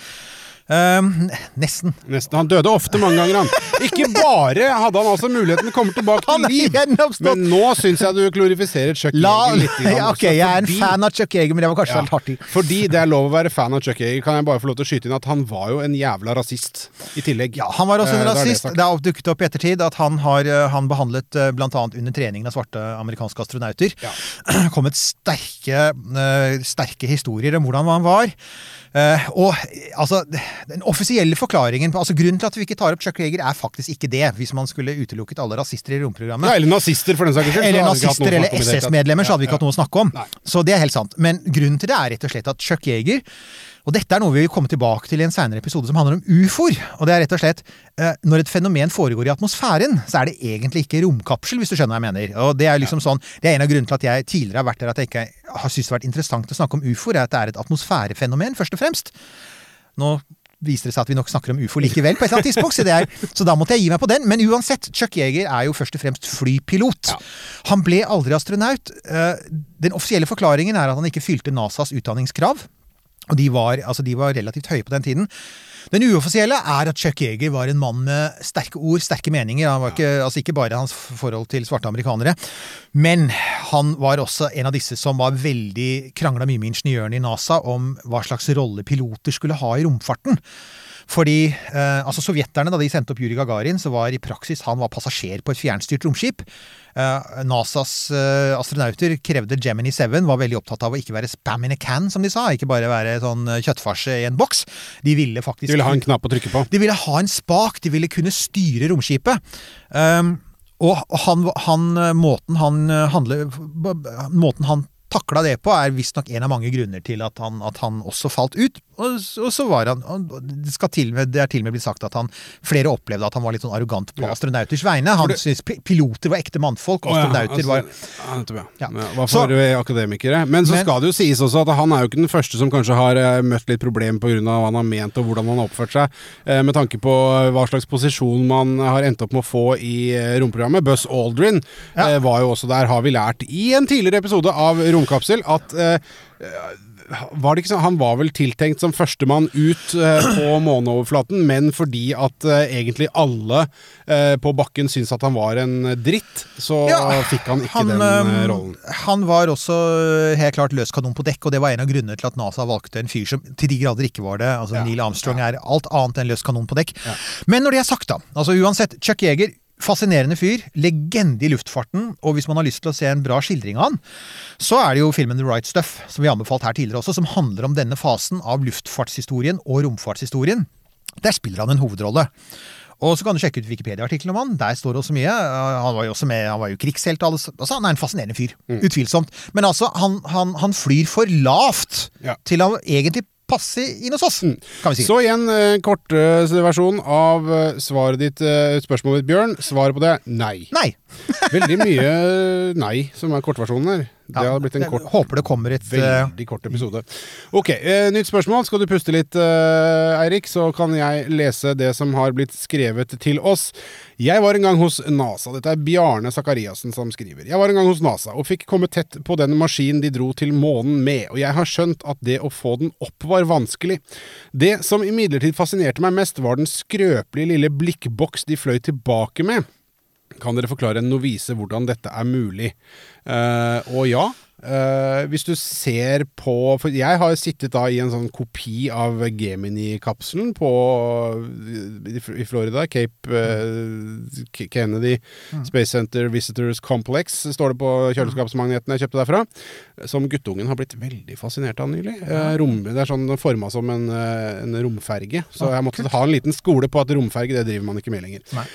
Speaker 8: Um, nesten.
Speaker 7: Nesten. Han døde ofte mange ganger, han. Ikke bare hadde han altså muligheten til å komme tilbake til liv, men nå synes jeg du glorifiserer Chuck
Speaker 8: La,
Speaker 7: Yeager litt.
Speaker 8: Ja, ok, jeg er en fordi, fan av Chuck Yeager, men det var kanskje
Speaker 7: ja,
Speaker 8: helt hardt i.
Speaker 7: Fordi det er lov å være fan av Chuck Yeager, kan jeg bare få lov til å skyte inn at han var jo en jævla rasist i tillegg.
Speaker 8: Ja, han var også en
Speaker 7: eh,
Speaker 8: rasist.
Speaker 7: Det,
Speaker 8: det har dukket opp i ettertid at han har han behandlet blant annet under treningen av svarte amerikanske astronauter. Ja. Kommet sterke, sterke historier om hvordan han var. Uh, og altså, den offisielle forklaringen, altså grunnen til at vi ikke tar opp Chuck Yeager er faktisk ikke det, hvis man skulle utelukket alle rasister i romprogrammet.
Speaker 7: Ja, eller nazister for den saken selv.
Speaker 8: Eller nazister eller S S-medlemmer, så hadde vi ikke hatt noe å snakke om.
Speaker 7: Nei.
Speaker 8: Så det er helt sant. Men grunnen til det er rett og slett at Chuck Yeager, og dette er noe vi vil komme tilbake til i en senere episode som handler om U F O-er, og det er rett og slett, uh, når et fenomen foregår i atmosfæren, så er det egentlig ikke romkapsel, hvis du skjønner hva jeg mener. Og det er liksom sånn, det er en av grunnen til at jeg tidligere har vært der, at jeg ikke har syntes det har vært interessant å snakke om U F O-er, er at det er et atmosfærefenomen, først og fremst. Nå viser det seg at vi nok snakker om U F O likevel på et eller annet tidspunkt, så, det er, så da måtte jeg gi meg på den. Men uansett, Chuck Yeager er jo først og fremst flypilot. Ja. Han ble aldri astronaut. Den offisielle forklaringen er at han ikke fylte NASAs utdanningskrav. Og de var, altså de var relativt høye på den tiden. Den uoffisielle er at Chuck Yeager var en mann med sterke ord, sterke meninger. Han var ikke, altså ikke bare hans forhold til svarte amerikanere, men han var også en av disse som var veldig kranglet mye med ingeniørene i NASA om hva slags rolle piloter skulle ha i romfarten. Fordi, eh, altså sovjeterne, da de sendte opp Yuri Gagarin, så var i praksis han var passasjer på et fjernstyrt romskip. Eh, NASAs eh, astronauter krevde Gemini seven, var veldig opptatt av å ikke være spam in a can, som de sa, ikke bare være sånn kjøttfarse i en boks. De ville faktisk...
Speaker 7: De ville ha en knapp å trykke på.
Speaker 8: De ville ha en spak, de ville kunne styre romskipet. Um, og han, han, måten han handle, måten han taklet det på, er visst nok en av mange grunner til at han, at han også falt ut. Og, og så var han, det, skal til med, det er til og med blitt sagt at han, flere opplevde at han var litt sånn arrogant på ja. astronauters vegne. Han det, synes piloter var ekte mannfolk, og astronauter
Speaker 7: oh, ja,
Speaker 8: altså,
Speaker 7: var... Ja, ja. Hva for så, akademikere? Men så men, skal det jo sies også at han er jo ikke den første som kanskje har uh, møtt litt problem på grunn av hva han har ment og hvordan han har oppført seg, uh, med tanke på hva slags posisjon man har endt opp med å få i uh, romprogrammet. Buzz Aldrin ja. uh, var jo også der, har vi lært i en tidligere episode av Romkapsel, at uh, var det ikke sånn, han var vel tiltenkt som førstemann ut eh, på måneoverflaten, men fordi at eh, egentlig alle eh, på bakken syntes at han var en dritt, så ja, fikk han ikke han, den eh, rollen.
Speaker 8: Han var også helt klart løs kanon på dekk, og det var en av grunnene til at NASA valgte en fyr som til de grader ikke var det. Altså ja, Neil Armstrong ja. er alt annet enn løs kanon på dekk. Ja. Men når det er sagt da, altså uansett, Chuck Yeager, fascinerende fyr, legende i luftfarten, og hvis man har lyst til å se en bra skildring av han, så er det jo filmen The Right Stuff, som vi har anbefalt her tidligere også, som handler om denne fasen av luftfartshistorien og romfartshistorien. Der spiller han en hovedrolle. Og så kan du sjekke ut Wikipedia-artikkelen om han, der står det også mye. Han var jo også med, han var jo krigshelt, altså, han er en fascinerende fyr, mm. utvilsomt. Men altså, han, han, han flyr for lavt ja. til han egentlig passe inn hos oss, kan vi si.
Speaker 7: Så igjen, eh, kort uh, versjon av uh, svaret ditt, uh, spørsmålet ditt, Bjørn. Svaret på det, nei.
Speaker 8: Nei.
Speaker 7: Veldig mye nei, som er kortversjonen her. Det
Speaker 8: ja,
Speaker 7: har blitt en kort,
Speaker 8: håper det kommer et
Speaker 7: veldig kort episode. Ok, eh, nytt spørsmål. Skal du puste litt, eh, Eirik, så kan jeg lese det som har blitt skrevet til oss. Jeg var en gang hos NASA. Dette er Bjarne Zakariasen som skriver. Jeg var en gang hos NASA og fikk komme tett på den maskinen de dro til månen med, og jeg har skjønt at det å få den opp var vanskelig. Det som imidlertid fascinerte meg mest var den skrøpelige lille blikkboks de fløy tilbake med. Kan dere forklare en novise hvordan dette er mulig? Uh, og ja, uh, hvis du ser på, for jeg har sittet da i en sånn kopi av Gemini-kapselen på, i Florida, Cape uh, Kennedy mm. Space Center Visitors Complex, står det på kjøleskapsmagneten jeg kjøpte derfra, som guttungen har blitt veldig fascinert av nylig. Uh, rom, det er sånn formet som en, uh, en romferge, så jeg måtte ha en liten skole på at romferge, det driver man ikke med lenger. Nei.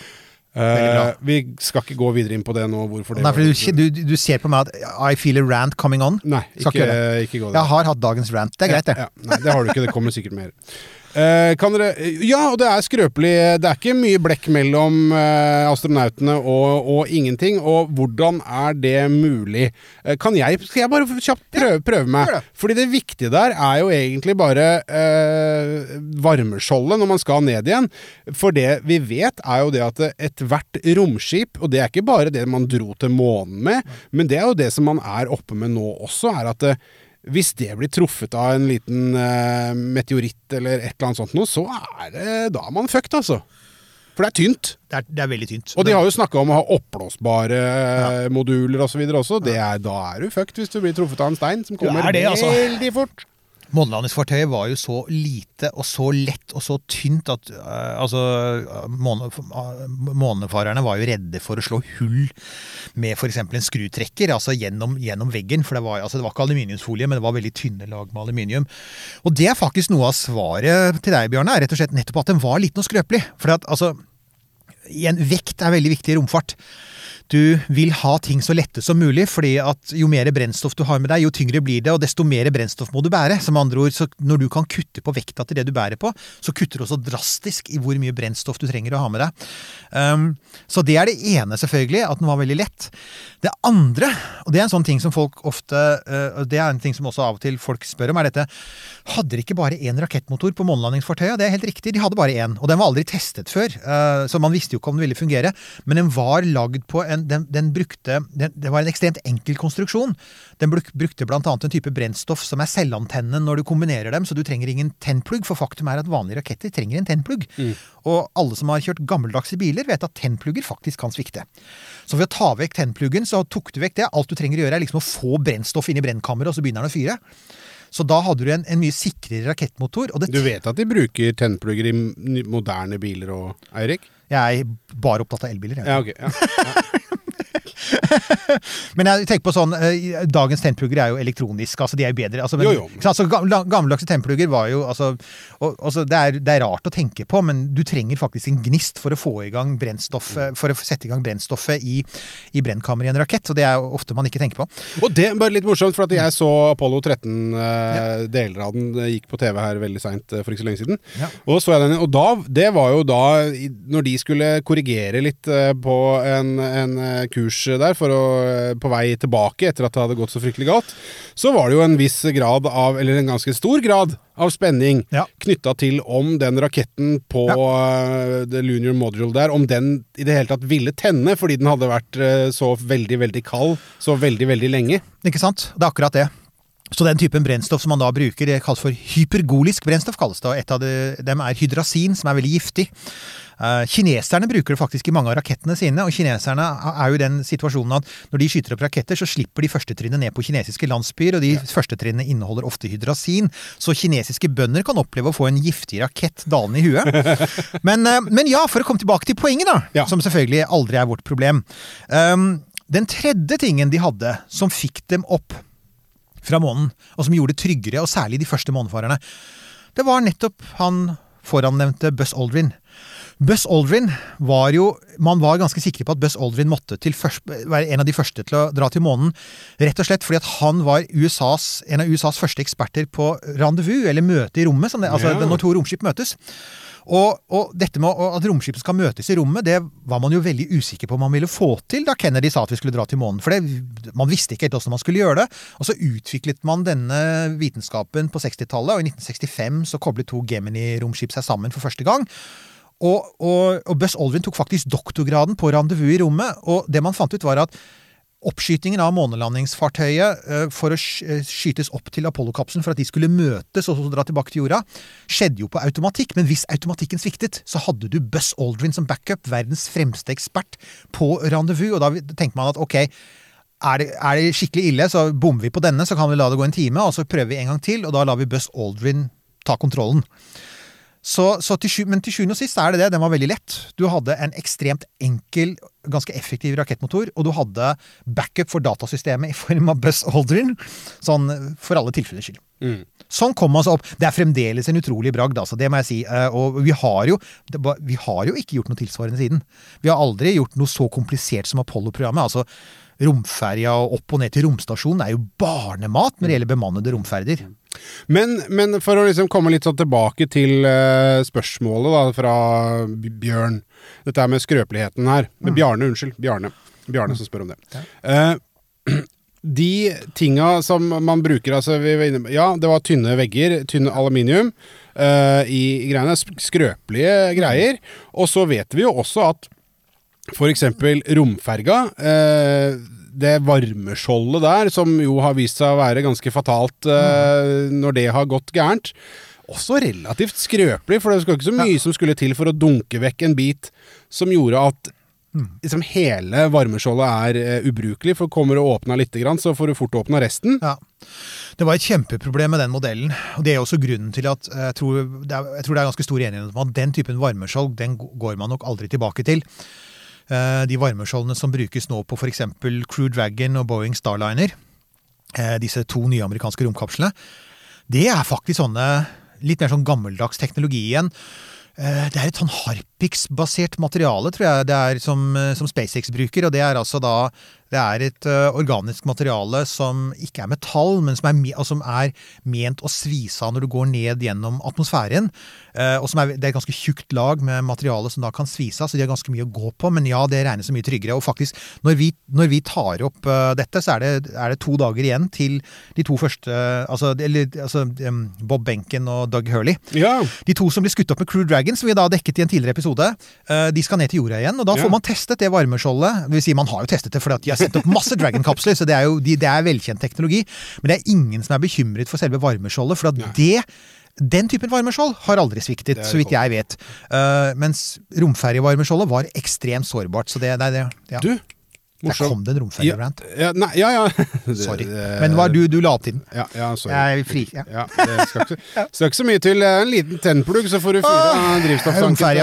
Speaker 7: Uh, vi skal ikke gå videre inn på det nå, hvorfor det
Speaker 8: Nei, for du, du, du ser på meg at I feel a rant coming on.
Speaker 7: Nei, ikke, ikke, ikke gå der.
Speaker 8: Jeg har hatt dagens rant, det er greit det.
Speaker 7: Ja, ja. Nei, det har du ikke, det kommer sikkert mer. Uh, kan dere, ja, og det er skrøpelig. Det er ikke mye blekk mellom uh, astronautene og, og ingenting, og hvordan er det mulig? Uh, kan jeg, skal jeg bare kjapt prøve, prøve meg? Fordi det viktige der er jo egentlig bare uh, varmeskjoldet når man skal ned igjen. For det vi vet er jo det at et hvert romskip, og det er ikke bare det man dro til månen med, men det er jo det som man er oppe med nå også, er at uh, hvis det blir truffet av en liten uh, meteoritt eller et eller annet sånt noe, så er det, da er man fucked, altså. For det er tynt.
Speaker 8: Det er, det er veldig tynt.
Speaker 7: Og de har jo snakket om å ha oppblåsbare ja. moduler og så videre også. Det er, da er du fucked hvis du blir truffet av en stein som kommer det, altså. veldig fort.
Speaker 8: Månelandingsfartøyet var jo så lite og så lett og så tynt at uh, altså, måne, månefarerne var jo redde for å slå hull med for eksempel en skrutrekker, altså gjennom, gjennom veggen, for det var, altså, det var ikke aluminiumsfolie, men det var veldig tynne lag med aluminium. Og det er faktisk noe av svaret til deg, Bjørne, er rett og slett nettopp at den var liten og skrøpelig. For at, altså, igjen, vekt er veldig viktig i romfart. Du vil ha ting så lette som mulig, fordi at jo mer brennstoff du har med deg, jo tyngre blir det, og desto mer brennstoff må du bære. Som andre ord, så når du kan kutte på vekta til det du bærer på, så kutter du også drastisk i hvor mye brennstoff du trenger å ha med deg. Um, så det er det ene selvfølgelig, at den var veldig lett. Det andre, og det er en sånn ting som folk ofte, uh, det er en ting som også av og til folk spør om, er dette, hadde de ikke bare en rakettmotor på månelandingsfartøyet? Det er helt riktig, de hadde bare en, og den var aldri testet før, uh, så man visste jo ikke om den ville fungere, men den var lagd på en Den, den brukte, den, det var en ekstremt enkel konstruksjon. Den bruk, brukte blant annet en type brennstoff som er selvantenne når du kombinerer dem, så du trenger ingen tennplugg, for faktum er at vanlige raketter trenger en tennplugg. Mm. Og alle som har kjørt gammeldagse biler vet at tennplugger faktisk kan svikte. Så ved å ta vekk tennpluggen, så tok du vekk det. Alt du trenger å gjøre er liksom å få brennstoff inn i brennkammeret, og så begynner den å fyre. Så da hadde du en, en mye sikrere rakettmotor. Og det
Speaker 7: du vet at de bruker tennplugger i moderne biler og, Eirik?
Speaker 8: Jeg er bare opptatt av elbiler. Jeg.
Speaker 7: Ja, ok. Ja. Ja.
Speaker 8: Men jeg tenker på sånn, dagens tennplugger er jo elektronisk, altså de er jo bedre. Altså, men,
Speaker 7: jo, jo.
Speaker 8: Altså, gammeldagse tennplugger var jo, altså, og, altså det, er, det er rart å tenke på, men du trenger faktisk en gnist for å få i gang brennstoffet, for å sette i gang brennstoffet i, i brennkammeret i en rakett, og det er jo ofte man ikke tenker på.
Speaker 7: Og det er bare litt morsomt, for at jeg så Apollo tretten, eh, ja. deler av den gikk på T V her veldig sent for ikke så lenge siden. Ja. Og så jeg den, og da, det var jo da, når de skulle korrigere litt på en, en kurs der, for å, på vei tilbake etter at det hadde gått så fryktelig galt, så var det jo en viss grad av, eller en ganske stor grad av spenning ja. knyttet til om den raketten på ja. uh, The Lunar Module der, om den i det hele tatt ville tenne, fordi den hadde vært uh, så veldig, veldig kald, så veldig, veldig lenge.
Speaker 8: Ikke sant? Det er akkurat det. Så den typen brennstoff som man da bruker, det kalles for hypergolisk brennstoff, kalles det, og et av de, dem er hydrasin, som er veldig giftig. Uh, kineserne bruker det faktisk i mange av rakettene sine, og kineserne er jo i den situasjonen at når de skyter opp raketter, så slipper de første trinnene ned på kinesiske landsbyer, og de ja. første trinnene inneholder ofte hydrasin, så kinesiske bønder kan oppleve å få en giftig rakett dalende i huet. Men, uh, men ja, for å komme tilbake til poenget da, ja. som selvfølgelig aldri er vårt problem. Um, den tredje tingen de hadde, som fikk dem opp fra månen, og som gjorde det tryggere, og særlig de første månefarerne, det var nettopp han forannevnte Buzz Aldrin. Buzz Aldrin var jo, man var ganske sikre på at Buzz Aldrin måtte til først, være en av de første til å dra til månen, rett og slett fordi at han var U S A's, en av U S A's første eksperter på rendezvous, eller møte i rommet, som det, altså ja. når to romskip møtes. Og, og dette med at romskipet skal møtes i rommet, det var man jo veldig usikker på om man ville få til da Kennedy sa at vi skulle dra til månen, for det, man visste ikke helt hvordan man skulle gjøre det, og så utviklet man denne vitenskapen på sekstitallet, og i nitten sekstifem så koblet to Gemini-romskip seg sammen for første gang, og, og, og Buzz Aldrin tok faktisk doktorgraden på rendezvous i rommet, og det man fant ut var at oppskytingen av månelandingsfartøyet uh, for å skytes opp til Apollo-kapselen for at de skulle møtes og så dra tilbake til jorda, skjedde jo på automatikk, men hvis automatikken sviktet, så hadde du Buzz Aldrin som backup, verdens fremste ekspert på rendezvous, og da tenkte man at ok, er det, er det skikkelig ille, så bommer vi på denne, så kan vi la det gå en time, og så prøver vi en gang til, og da lar vi Buzz Aldrin ta kontrollen. Så, så til, men til sjuende og sist er det det, den var veldig lett. Du hadde en ekstremt enkel, ganske effektiv rakettmotor, og du hadde backup for datasystemet i form av Buzz Aldrin, sånn for alle tilfellers skyld. Mm. Sånn kom man seg opp. Det er fremdeles en utrolig bragd, altså, det må jeg si. Og vi har jo, vi har jo ikke gjort noe tilsvarende siden. Vi har aldri gjort noe så komplisert som Apollo-programmet, altså romferja og opp og ned til romstasjonen er jo barnemat når det gjelder bemannede romferder.
Speaker 7: Men, men for å liksom komme litt sånn tilbake til uh, spørsmålet da, fra Bjørn, dette er med skrøpeligheten her, med Bjarne, unnskyld, Bjarne, Bjarne som spør om det. Uh, de tinga som man bruker, altså, vi var inne, ja, det var tynne vegger, tynne aluminium uh, i, i greiene, skrøpelige greier, og så vet vi jo også at for eksempel romferga, eh, det varmeskjoldet der, som jo har vist seg å være ganske fatalt eh, når det har gått gærent, også relativt skrøpelig, for det skal ikke så mye ja. som skulle til for å dunke vekk en bit som gjorde at liksom, hele varmeskjoldet er eh, ubrukelig, for kommer og åpner litt grann, så får du fort åpne resten. Ja.
Speaker 8: Det var et kjempeproblem med den modellen, og det er også grunnen til at jeg tror det er, jeg tror det er ganske stor enighet om at den typen varmeskjold, den går man nok aldri tilbake til. De varmeskjoldene som brukes nå på for eksempel Crew Dragon og Boeing Starliner, disse to nye amerikanske romkapslene, det er faktisk sånne litt mer sånn gammeldags teknologi igjen. Det er et sånn Harpix-basert materiale, tror jeg det er som, som SpaceX bruker, og det er altså da det er et uh, organisk materiale som ikke er metall, men som er, me- som er ment å svise av når du går ned gjennom atmosfæren, uh, og som er, det er et ganske tjukt lag med materiale som da kan svise av, så de har ganske mye å gå på, men ja, det regner så mye tryggere, og faktisk, når vi, når vi tar opp uh, dette, så er det, er det to dager igjen til de to første, uh, altså, eller, altså um, Bob Behnken og Doug Hurley. Ja. De to som blir skutt opp med Crew Dragon, som vi da dekket i en tidligere episode, uh, de skal ned til jorda igjen, og da får ja. man testet det varmeskjoldet, det vil si, man har jo testet det, fordi at de har sendt opp masse Dragon-kapsler, så det er jo de, det er velkjent teknologi, men det er ingen som er bekymret for selve varmeskjoldet, for at ja. det, den typen varmeskjold har aldri sviktet, så vidt jeg vet. Uh, mens romferjevarmeskjoldet var ekstremt sårbart, så det er det. Ja.
Speaker 7: Du,
Speaker 8: Der kom det en romfergerant.
Speaker 7: Ja, nei, ja, ja.
Speaker 8: Sorry. Men hva du, du la til den?
Speaker 7: Ja, ja, sorry.
Speaker 8: Jeg er fri, ja.
Speaker 7: ja det skal ikke, skal ikke så mye til. En liten tennplugg, så får du fyre av drivstofftanken.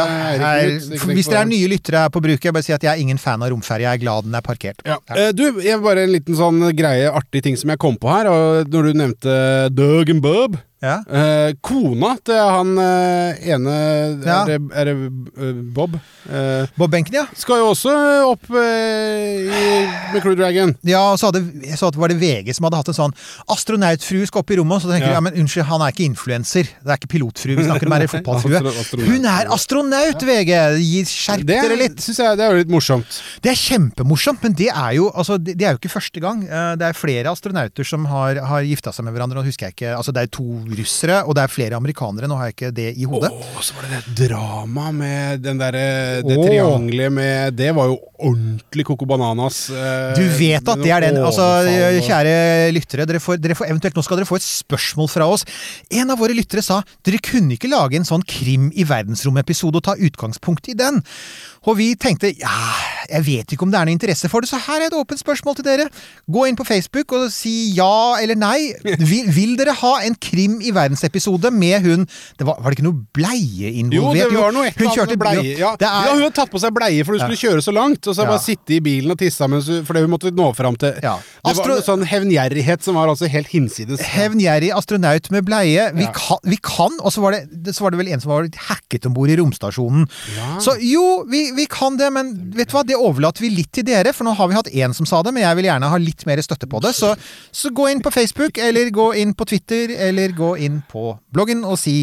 Speaker 8: Hvis dere er nye lyttere her på bruket, jeg bare si at jeg er ingen fan av romferger. Jeg er glad den er parkert.
Speaker 7: Ja. Ja. Du, jeg bare en liten sånn greie, artig ting som jeg kom på her, og når du nevnte Doug and Bob, ja. eh, kona til han eh, ene, ja. er, det, er det uh, Bob? Eh,
Speaker 8: Bob Benken, ja.
Speaker 7: Skal jo også opp eh, i, med Crew Dragon.
Speaker 8: Ja, og så hadde, jeg så at det var det V G som hadde hatt en sånn astronautfrue skal opp i rommet, så tenker ja. jeg, ja, men unnskyld, han er ikke influencer, det er ikke pilotfrue, vi snakker mer i fotballfrue. Hun er astronaut, V G! Skjerp dere litt!
Speaker 7: Det synes jeg det er jo litt morsomt.
Speaker 8: Det er kjempemorsomt, men det er jo, altså, det, det er jo ikke første gang. Det er flere astronauter som har, har giftet seg med hverandre, nå husker jeg ikke, altså det er to russere, og det er flere amerikanere, nå har jeg ikke det i hodet.
Speaker 7: Åh, så var det det drama med den der, det Åh. triangelet med, det var jo ordentlig Coco Bananas. Eh,
Speaker 8: du vet at det er den, altså kjære lyttere, dere får, dere får eventuelt, nå skal dere få et spørsmål fra oss. En av våre lyttere sa, dere kunne ikke lage en sånn krim i verdensrom-episode og ta utgangspunkt i den. Og vi tenkte, ja, jeg vet ikke om det er noe interesse for det, så her er et åpent spørsmål til dere. Gå inn på Facebook og si ja eller nei. Vil, vil dere ha en krim i verdensepisode med hun, det var, var det ikke noe bleie involvert?
Speaker 7: Jo, det var noe et eller annet bleie. Ja. Er, ja, hun hadde tatt på seg bleie for du skulle ja. kjøre så langt, og så ja. bare sitte i bilen og tisse mens du, fordi hun måtte nå frem til. Ja. Det var en sånn hevngjerrighet som var altså helt hinsides.
Speaker 8: Hevngjerrig astronaut med bleie. Vi, ja. kan, vi kan, og så var, det, så var det vel en som var hacket ombord i romstasjonen. Ja. Så jo, vi vi kan det, men vet du hva, det overlater vi litt til dere, for nå har vi hatt en som sa det, men jeg vil gjerne ha litt mer støtte på det, så, så gå inn på Facebook, eller gå inn på Twitter, eller gå inn på bloggen og si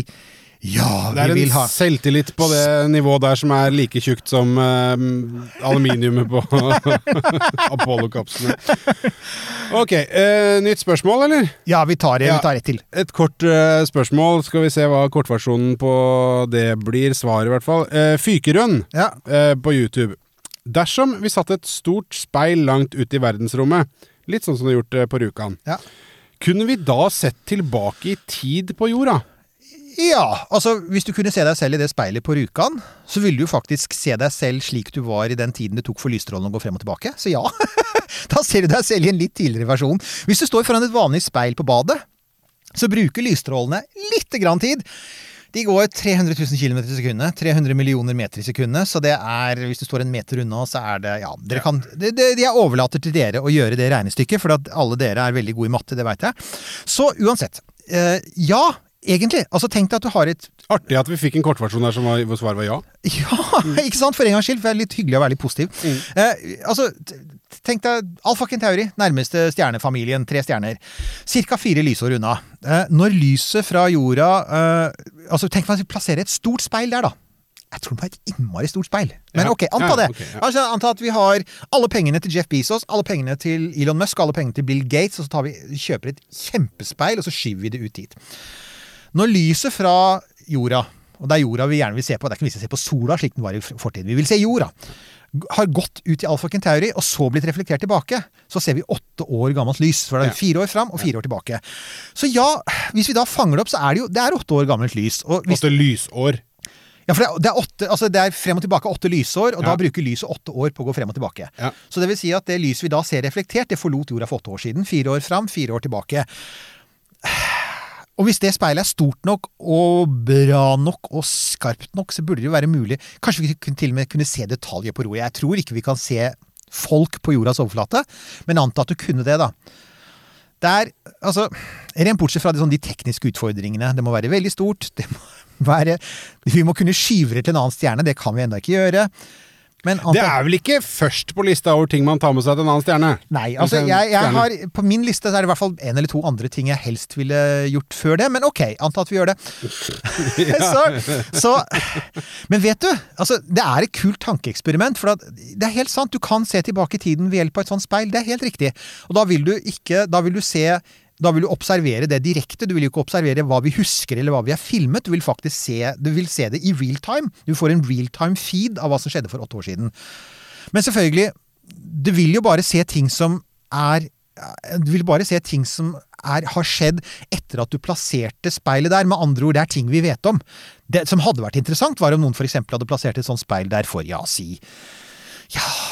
Speaker 8: ja, vi vil ha.
Speaker 7: Det er en selvtillit på det nivået der som er like tjukt som uh, aluminiumet på Apollo-kapsene. Ok, uh, nytt spørsmål, eller?
Speaker 8: Ja, vi tar, ja, vi tar et til.
Speaker 7: Et kort uh, spørsmål, skal vi se hva kortversjonen på det blir, svar i hvert fall. Uh, Fykerønn ja. uh, på YouTube. Dersom vi satt et stort speil langt ut i verdensrommet, litt sånn som du har gjort uh, på Rjukan, ja. kunne vi da sett tilbake i tid på jorda?
Speaker 8: Ja, altså hvis du kunne se deg selv i det speilet på Rjukan, så ville du faktisk se deg selv slik du var i den tiden det tok for lysstrålen å gå frem og tilbake. Så ja, da ser du deg selv i en litt tidligere versjon. Hvis du står foran et vanlig speil på badet, så bruker lysstrålene litt grann tid. De går tre hundre tusen kilometer i sekundet, tre hundre millioner meter i sekundet, så det er, hvis du står en meter unna, så er det, ja, dere kan, det, det, jeg overlater til dere å gjøre det regnestykket, for at alle dere er veldig gode i matte, det vet jeg. Så uansett, eh, ja, egentlig, altså tenk deg at du har et...
Speaker 7: Artig at vi fikk en kortversjon der som var, hvor svaret var ja.
Speaker 8: Ja, ikke sant? For en gang skyld, for det er litt hyggelig å være litt positiv. Mm. Eh, altså, tenk deg Alpha Centauri, nærmeste stjernefamilien, tre stjerner. Cirka fire lysår unna. Eh, når lyset fra jorda... Eh, altså, tenk meg at vi plasserer et stort speil der da. Jeg tror det var et innmari stort speil. Men ja. ok, anta det. Ja, okay, ja. Altså, anta at vi har alle pengene til Jeff Bezos, alle pengene til Elon Musk, alle pengene til Bill Gates, og så tar vi, kjøper et kjempespeil, og så skyver vi det ut dit. Når lyset fra jorda, og det er jorda vi gjerne vil se på, det er ikke vi skal se på sola slik den var i fortiden, vi vil se jorda, har gått ut i Alpha Centauri, og så blitt reflektert tilbake, så ser vi åtte år gammelt lys, for det er fire år frem og fire år tilbake. Så ja, hvis vi da fanger det opp, så er det jo, det er åtte år gammelt lys. Og hvis,
Speaker 7: åtte lysår?
Speaker 8: Ja, for det er, det, er åtte, altså det er frem og tilbake åtte lysår, og ja. da bruker lyset åtte år på å gå frem og tilbake. Ja. Så det vil si at det lyset vi da ser reflektert, det forlot jorda for åtte år siden, fire år frem, fire år tilbake. Og hvis det speilet er stort nok og bra nok og skarpt nok, så burde det jo være mulig. Kanskje vi til og med kunne se detaljer på jorda. Jeg tror ikke vi kan se folk på jordas overflate, men anta at du kunne det da. Det er, altså, rent bortsett fra de, sånn, de tekniske utfordringene. Det må være veldig stort. Det må være, vi må kunne skyve det til en annen stjerne. Det kan vi enda ikke gjøre. Men antall...
Speaker 7: Det er vel ikke først på lista over ting man tar med seg til en annen stjerne?
Speaker 8: Nei, altså jeg, jeg har, på min liste så er det i hvert fall en eller to andre ting jeg helst ville gjort før det, men ok, anta at vi gjør det. så, så, men vet du, altså det er et kult tankeeksperiment, for det er helt sant, du kan se tilbake i tiden ved hjelp av et sånt speil, det er helt riktig. Og da vil du ikke, da vil du se... Da vil du observere det direkte, du vil jo ikke observere hva vi husker eller hva vi har filmet, du vil faktisk se, du vil se det i real time. Du får en real time feed av hva som skjedde for åtte år siden. Men selvfølgelig, du vil jo bare se ting som er, du vil bare se ting som er, har skjedd etter at du plasserte speilet der. Med andre ord, det er ting vi vet om. Det som hadde vært interessant var om noen for eksempel hadde plassert et sånt speil der for, ja, si, ja...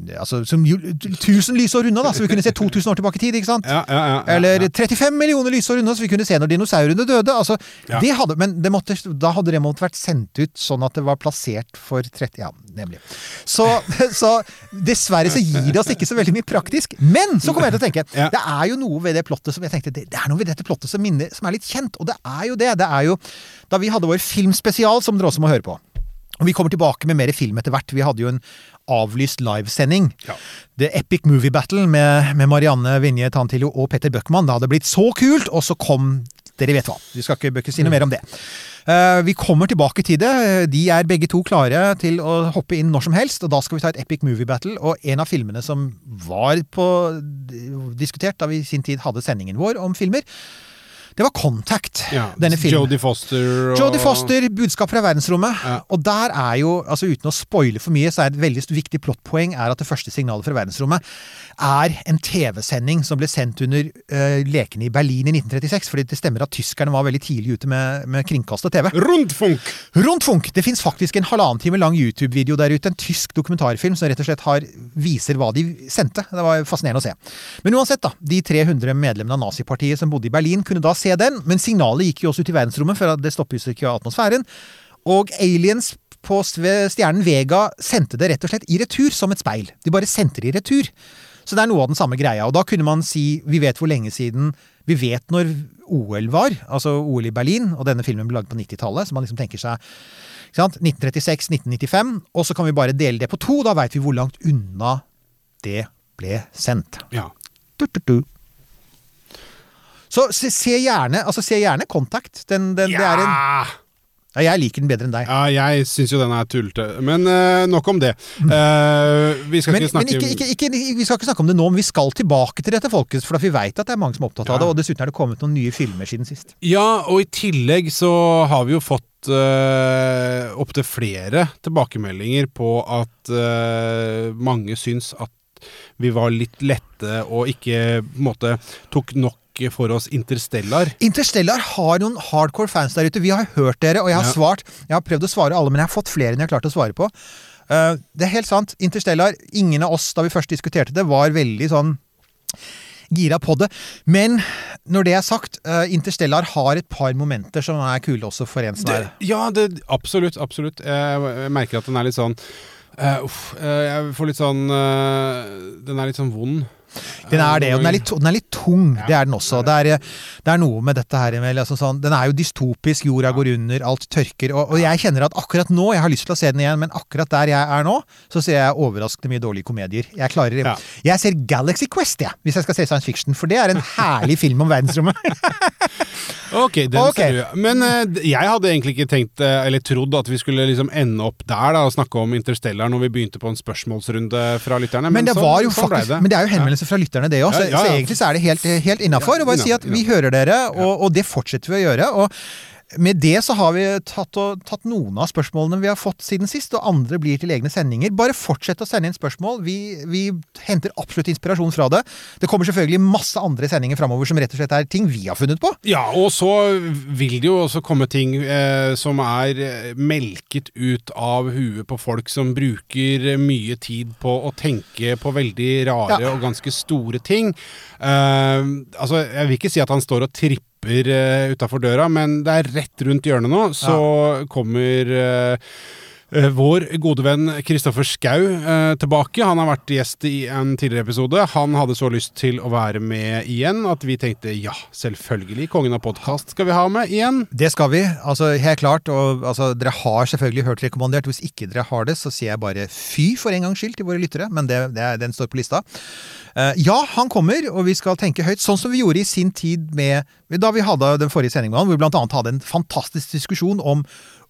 Speaker 8: altså, som tusen lysår unna, da, så vi kunne se to tusen år tilbake i tid, ikke sant?
Speaker 7: Ja, ja, ja, ja,
Speaker 8: Eller trettifem millioner lysår unna, så vi kunne se når dinosaurene døde. Altså,
Speaker 7: ja.
Speaker 8: det hadde, men det måtte, da hadde det måtte vært sendt ut sånn at det var plassert for tretti, ja, nemlig. Så, så dessverre så gir det oss ikke så veldig mye praktisk, men så kommer jeg til å tenke, ja. Det er jo noe ved det plottet som jeg tenkte, det, det er noe ved dette plottet som, minner, som er litt kjent, og det er jo det, det er jo, da vi hadde vår filmspesial, som dere også må høre på, og vi kommer tilbake med mer film etter hvert. Vi hadde jo en avlyst livesending. Ja. The Epic Movie Battle med, med Marianne Vinje Tantillo og Petter Bøckmann. Det hadde blitt så kult, og så kom... Dere vet hva. Vi skal ikke bøkke si noe mer om det. Uh, vi kommer tilbake til det. De er begge to klare til å hoppe inn når som helst, og da skal vi ta et Epic Movie Battle. Og en av filmene som var på, diskutert da vi i sin tid hadde sendingen vår om filmer, det var Contact,
Speaker 7: ja,
Speaker 8: denne filmen.
Speaker 7: Jodie Foster. Og...
Speaker 8: Jodie Foster, budskap fra verdensrommet. Ja. Og der er jo, altså uten å spoile for mye, så er et veldig viktig plottpoeng er at det første signalet fra verdensrommet er en tv-sending som ble sendt under uh, lekene i Berlin i nitten trettiseks, fordi det stemmer at tyskerne var veldig tidlig ute med, med kringkast og TV.
Speaker 7: Rundfunk!
Speaker 8: Rundfunk! Det finnes faktisk en halvannen time lang YouTube-video der ute, en tysk dokumentarfilm som rett og slett har, viser hva de sendte. Det var fascinerende å se. Men uansett da, de tre hundre medlemmene av nazipartiet som bodde i Berlin kunne da se den, men signalet gikk jo også ut i verdensrommet, for det stoppet jo ikke atmosfæren, og aliens på stjernen Vega sendte det rett og slett i retur som et speil. De bare sendte det i retur. Så det er noe av den samme greia, og da kunne man si, vi vet hvor lenge siden, vi vet når O L var, altså O L i Berlin, og denne filmen ble laget på nittitallet, så man liksom tenker seg, ikke sant, nitten trettiseks til nitten nittifem, og så kan vi bare dele det på to, da vet vi hvor langt unna det ble sendt.
Speaker 7: Ja.
Speaker 8: Du, du, du. Så se, se gjerne, altså se gjerne Contact. Den, den,
Speaker 7: ja!
Speaker 8: Det er en, ja, jeg liker den bedre enn deg.
Speaker 7: Ja, jeg synes jo den er tullete. Men uh, nok om det. Uh, vi skal
Speaker 8: men,
Speaker 7: ikke snakke...
Speaker 8: Men ikke, ikke, ikke, vi skal ikke snakke om det nå, men vi skal tilbake til dette, folkens, for vi vet at det er mange som er opptatt av det, og dessuten er det kommet noen nye filmer siden sist.
Speaker 7: Ja, og i tillegg så har vi jo fått uh, opp til flere tilbakemeldinger på at uh, mange syns at vi var litt lette og ikke på en måte tok nok for oss Interstellar.
Speaker 8: Interstellar har noen hardcore fans der ute. Vi har hørt dere, og jeg har ja. svart. Jeg har prøvd å svare alle, men jeg har fått flere enn jeg har klart å svare på. Uh, det er helt sant. Interstellar, ingen av oss, da vi først diskuterte det, var veldig sånn gira på det. Men når det er sagt, uh, Interstellar har et par momenter som er kule også for en som er...
Speaker 7: Det, ja, det, absolutt, absolutt. Jeg, jeg merker at den er litt sånn... Uh, uff, uh, jeg får litt sånn... Uh, den er litt sånn vond.
Speaker 8: Den er det, og den er litt, den er litt tung, ja, det er den også. Det er, det er noe med dette her, altså sånn, den er jo dystopisk, jorda går under, alt tørker, og, og jeg kjenner at akkurat nå, jeg har lyst til å se den igjen, men akkurat der jeg er nå, så ser jeg overraskende mye dårlige komedier. Jeg klarer, ja. jeg ser Galaxy Quest, ja, hvis jeg skal se science fiction, for det er en herlig film om verdensrommet.
Speaker 7: Ok, den
Speaker 8: okay.
Speaker 7: ser du. Men uh, jeg hadde egentlig ikke tenkt, uh, eller trodd at vi skulle liksom ende opp der da, og snakke om Interstellar når vi begynte på en spørsmålsrunde fra lytterne. Men,
Speaker 8: men det
Speaker 7: så,
Speaker 8: var jo
Speaker 7: så
Speaker 8: faktisk, men det er jo henvendelse fra lytterne det også, ja, ja, ja. Så egentlig så er det helt, helt innenfor, og bare si at vi hører dere, og, og det fortsetter vi å gjøre, og med det så har vi tatt, og, tatt noen av spørsmålene vi har fått siden sist, og andre blir til egne sendinger. Bare fortsett å sende inn spørsmål. Vi, vi henter absolutt inspirasjon fra det. Det kommer selvfølgelig masse andre sendinger fremover som rett og slett er ting vi har funnet på.
Speaker 7: Ja, og så vil det jo også komme ting eh, som er melket ut av huet på folk som bruker mye tid på å tenke på veldig rare ja. og ganske store ting. Eh, altså, jeg vil ikke si at han står og tripper Uh, utenfor døra, men det er rett rundt hjørnet nå, så ja. kommer uh, uh, vår gode venn Kristoffer Schau uh, tilbake. Han har vært gjest i en tidligere episode. Han hadde så lyst til å være med igjen, at vi tenkte, ja, selvfølgelig, kongen av podcast skal vi ha med igjen.
Speaker 8: Det skal vi, altså helt klart, og altså, dere har selvfølgelig hørt rekommandert. Hvis ikke dere har det, så sier jeg bare fy for en gangs skyld til våre lyttere, men det, det, den står på lista. Uh, ja, han kommer, og vi skal tenke høyt, sånn som vi gjorde i sin tid med, da vi hadde den forrige sendingen med han, hvor vi blant annet hadde en fantastisk diskusjon om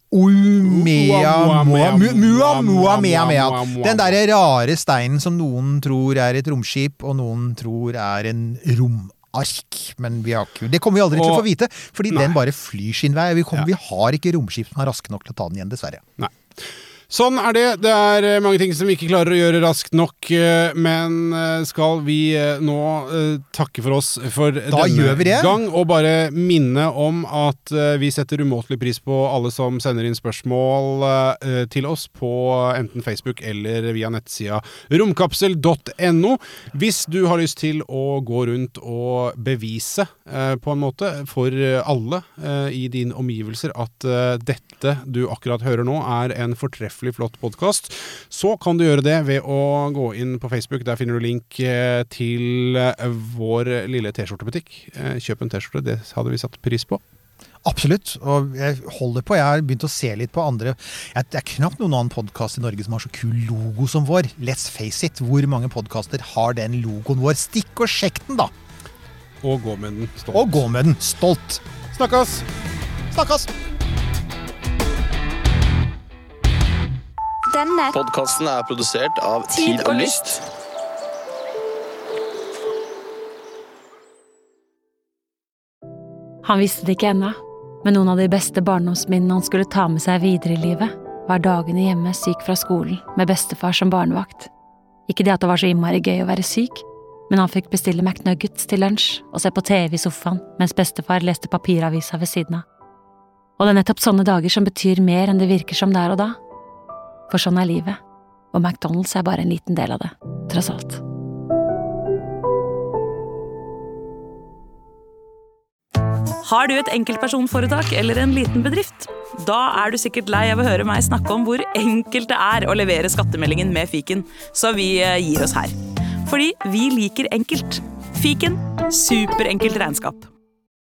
Speaker 8: Oumuamua-mea-mea. Den der rare steinen som noen tror er et romskip, og noen tror er en romark. Men vi har, det kommer vi aldri og, til å få vite, fordi nei. Den bare flyr sin vei. Vi, kommer, ja. vi har ikke romskip som er raske nok til å ta den igjen, dessverre.
Speaker 7: Nei. Sånn er det. Det er mange ting som vi ikke klarer å gjøre raskt nok, men skal vi nå takke for oss for
Speaker 8: da
Speaker 7: denne gang, og bare minne om at vi setter umåtelig pris på alle som sender inn spørsmål til oss på enten Facebook eller via nettsida romkapsel punktum no. Hvis du har lyst til å gå rundt og bevise på en måte for alle i dine omgivelser at dette du akkurat hører nå er en fortreffelig flott podcast, så kan du gjøre det ved å gå inn på Facebook. Der finner du link til vår lille t-skjortebutikk. Kjøp en t-skjorte, det hadde vi satt pris på.
Speaker 8: Absolutt, og jeg holder på, jeg har begynt å se litt på andre. Det er knapt noen annen podcast i Norge som har så kul logo som vår. Let's face it, hvor mange podcaster har den logoen vår? Stikk og sjekk den da!
Speaker 7: Og gå med den stolt.
Speaker 8: Og gå med den stolt.
Speaker 7: Snakkes!
Speaker 8: Snakkes!
Speaker 10: Denne
Speaker 11: podcasten er produsert av Tid og Lyst.
Speaker 1: Han visste det ikke ennå, men noen av de beste barndomsminnene han skulle ta med seg videre i livet, var dagene hjemme syk fra skolen med bestefar som barnevakt. Ikke det at det var så innmari gøy å være syk, men han fikk bestille McNuggets til lunsj og se på T V i sofaen mens bestefar leste papiravisa ved siden av. Og det er nettopp sånne dager som betyr mer enn det virker som der og da. For sånn er livet, og McDonald's er bare en liten del av det, tross alt.
Speaker 9: Har du et enkeltpersonforetak eller en liten bedrift? Da er du sikkert lei av å høre meg snakke om hvor enkelt det er å levere skattemeldingen med fiken, så vi gir oss her. Fordi vi liker enkelt. Fiken, superenkelt regnskap.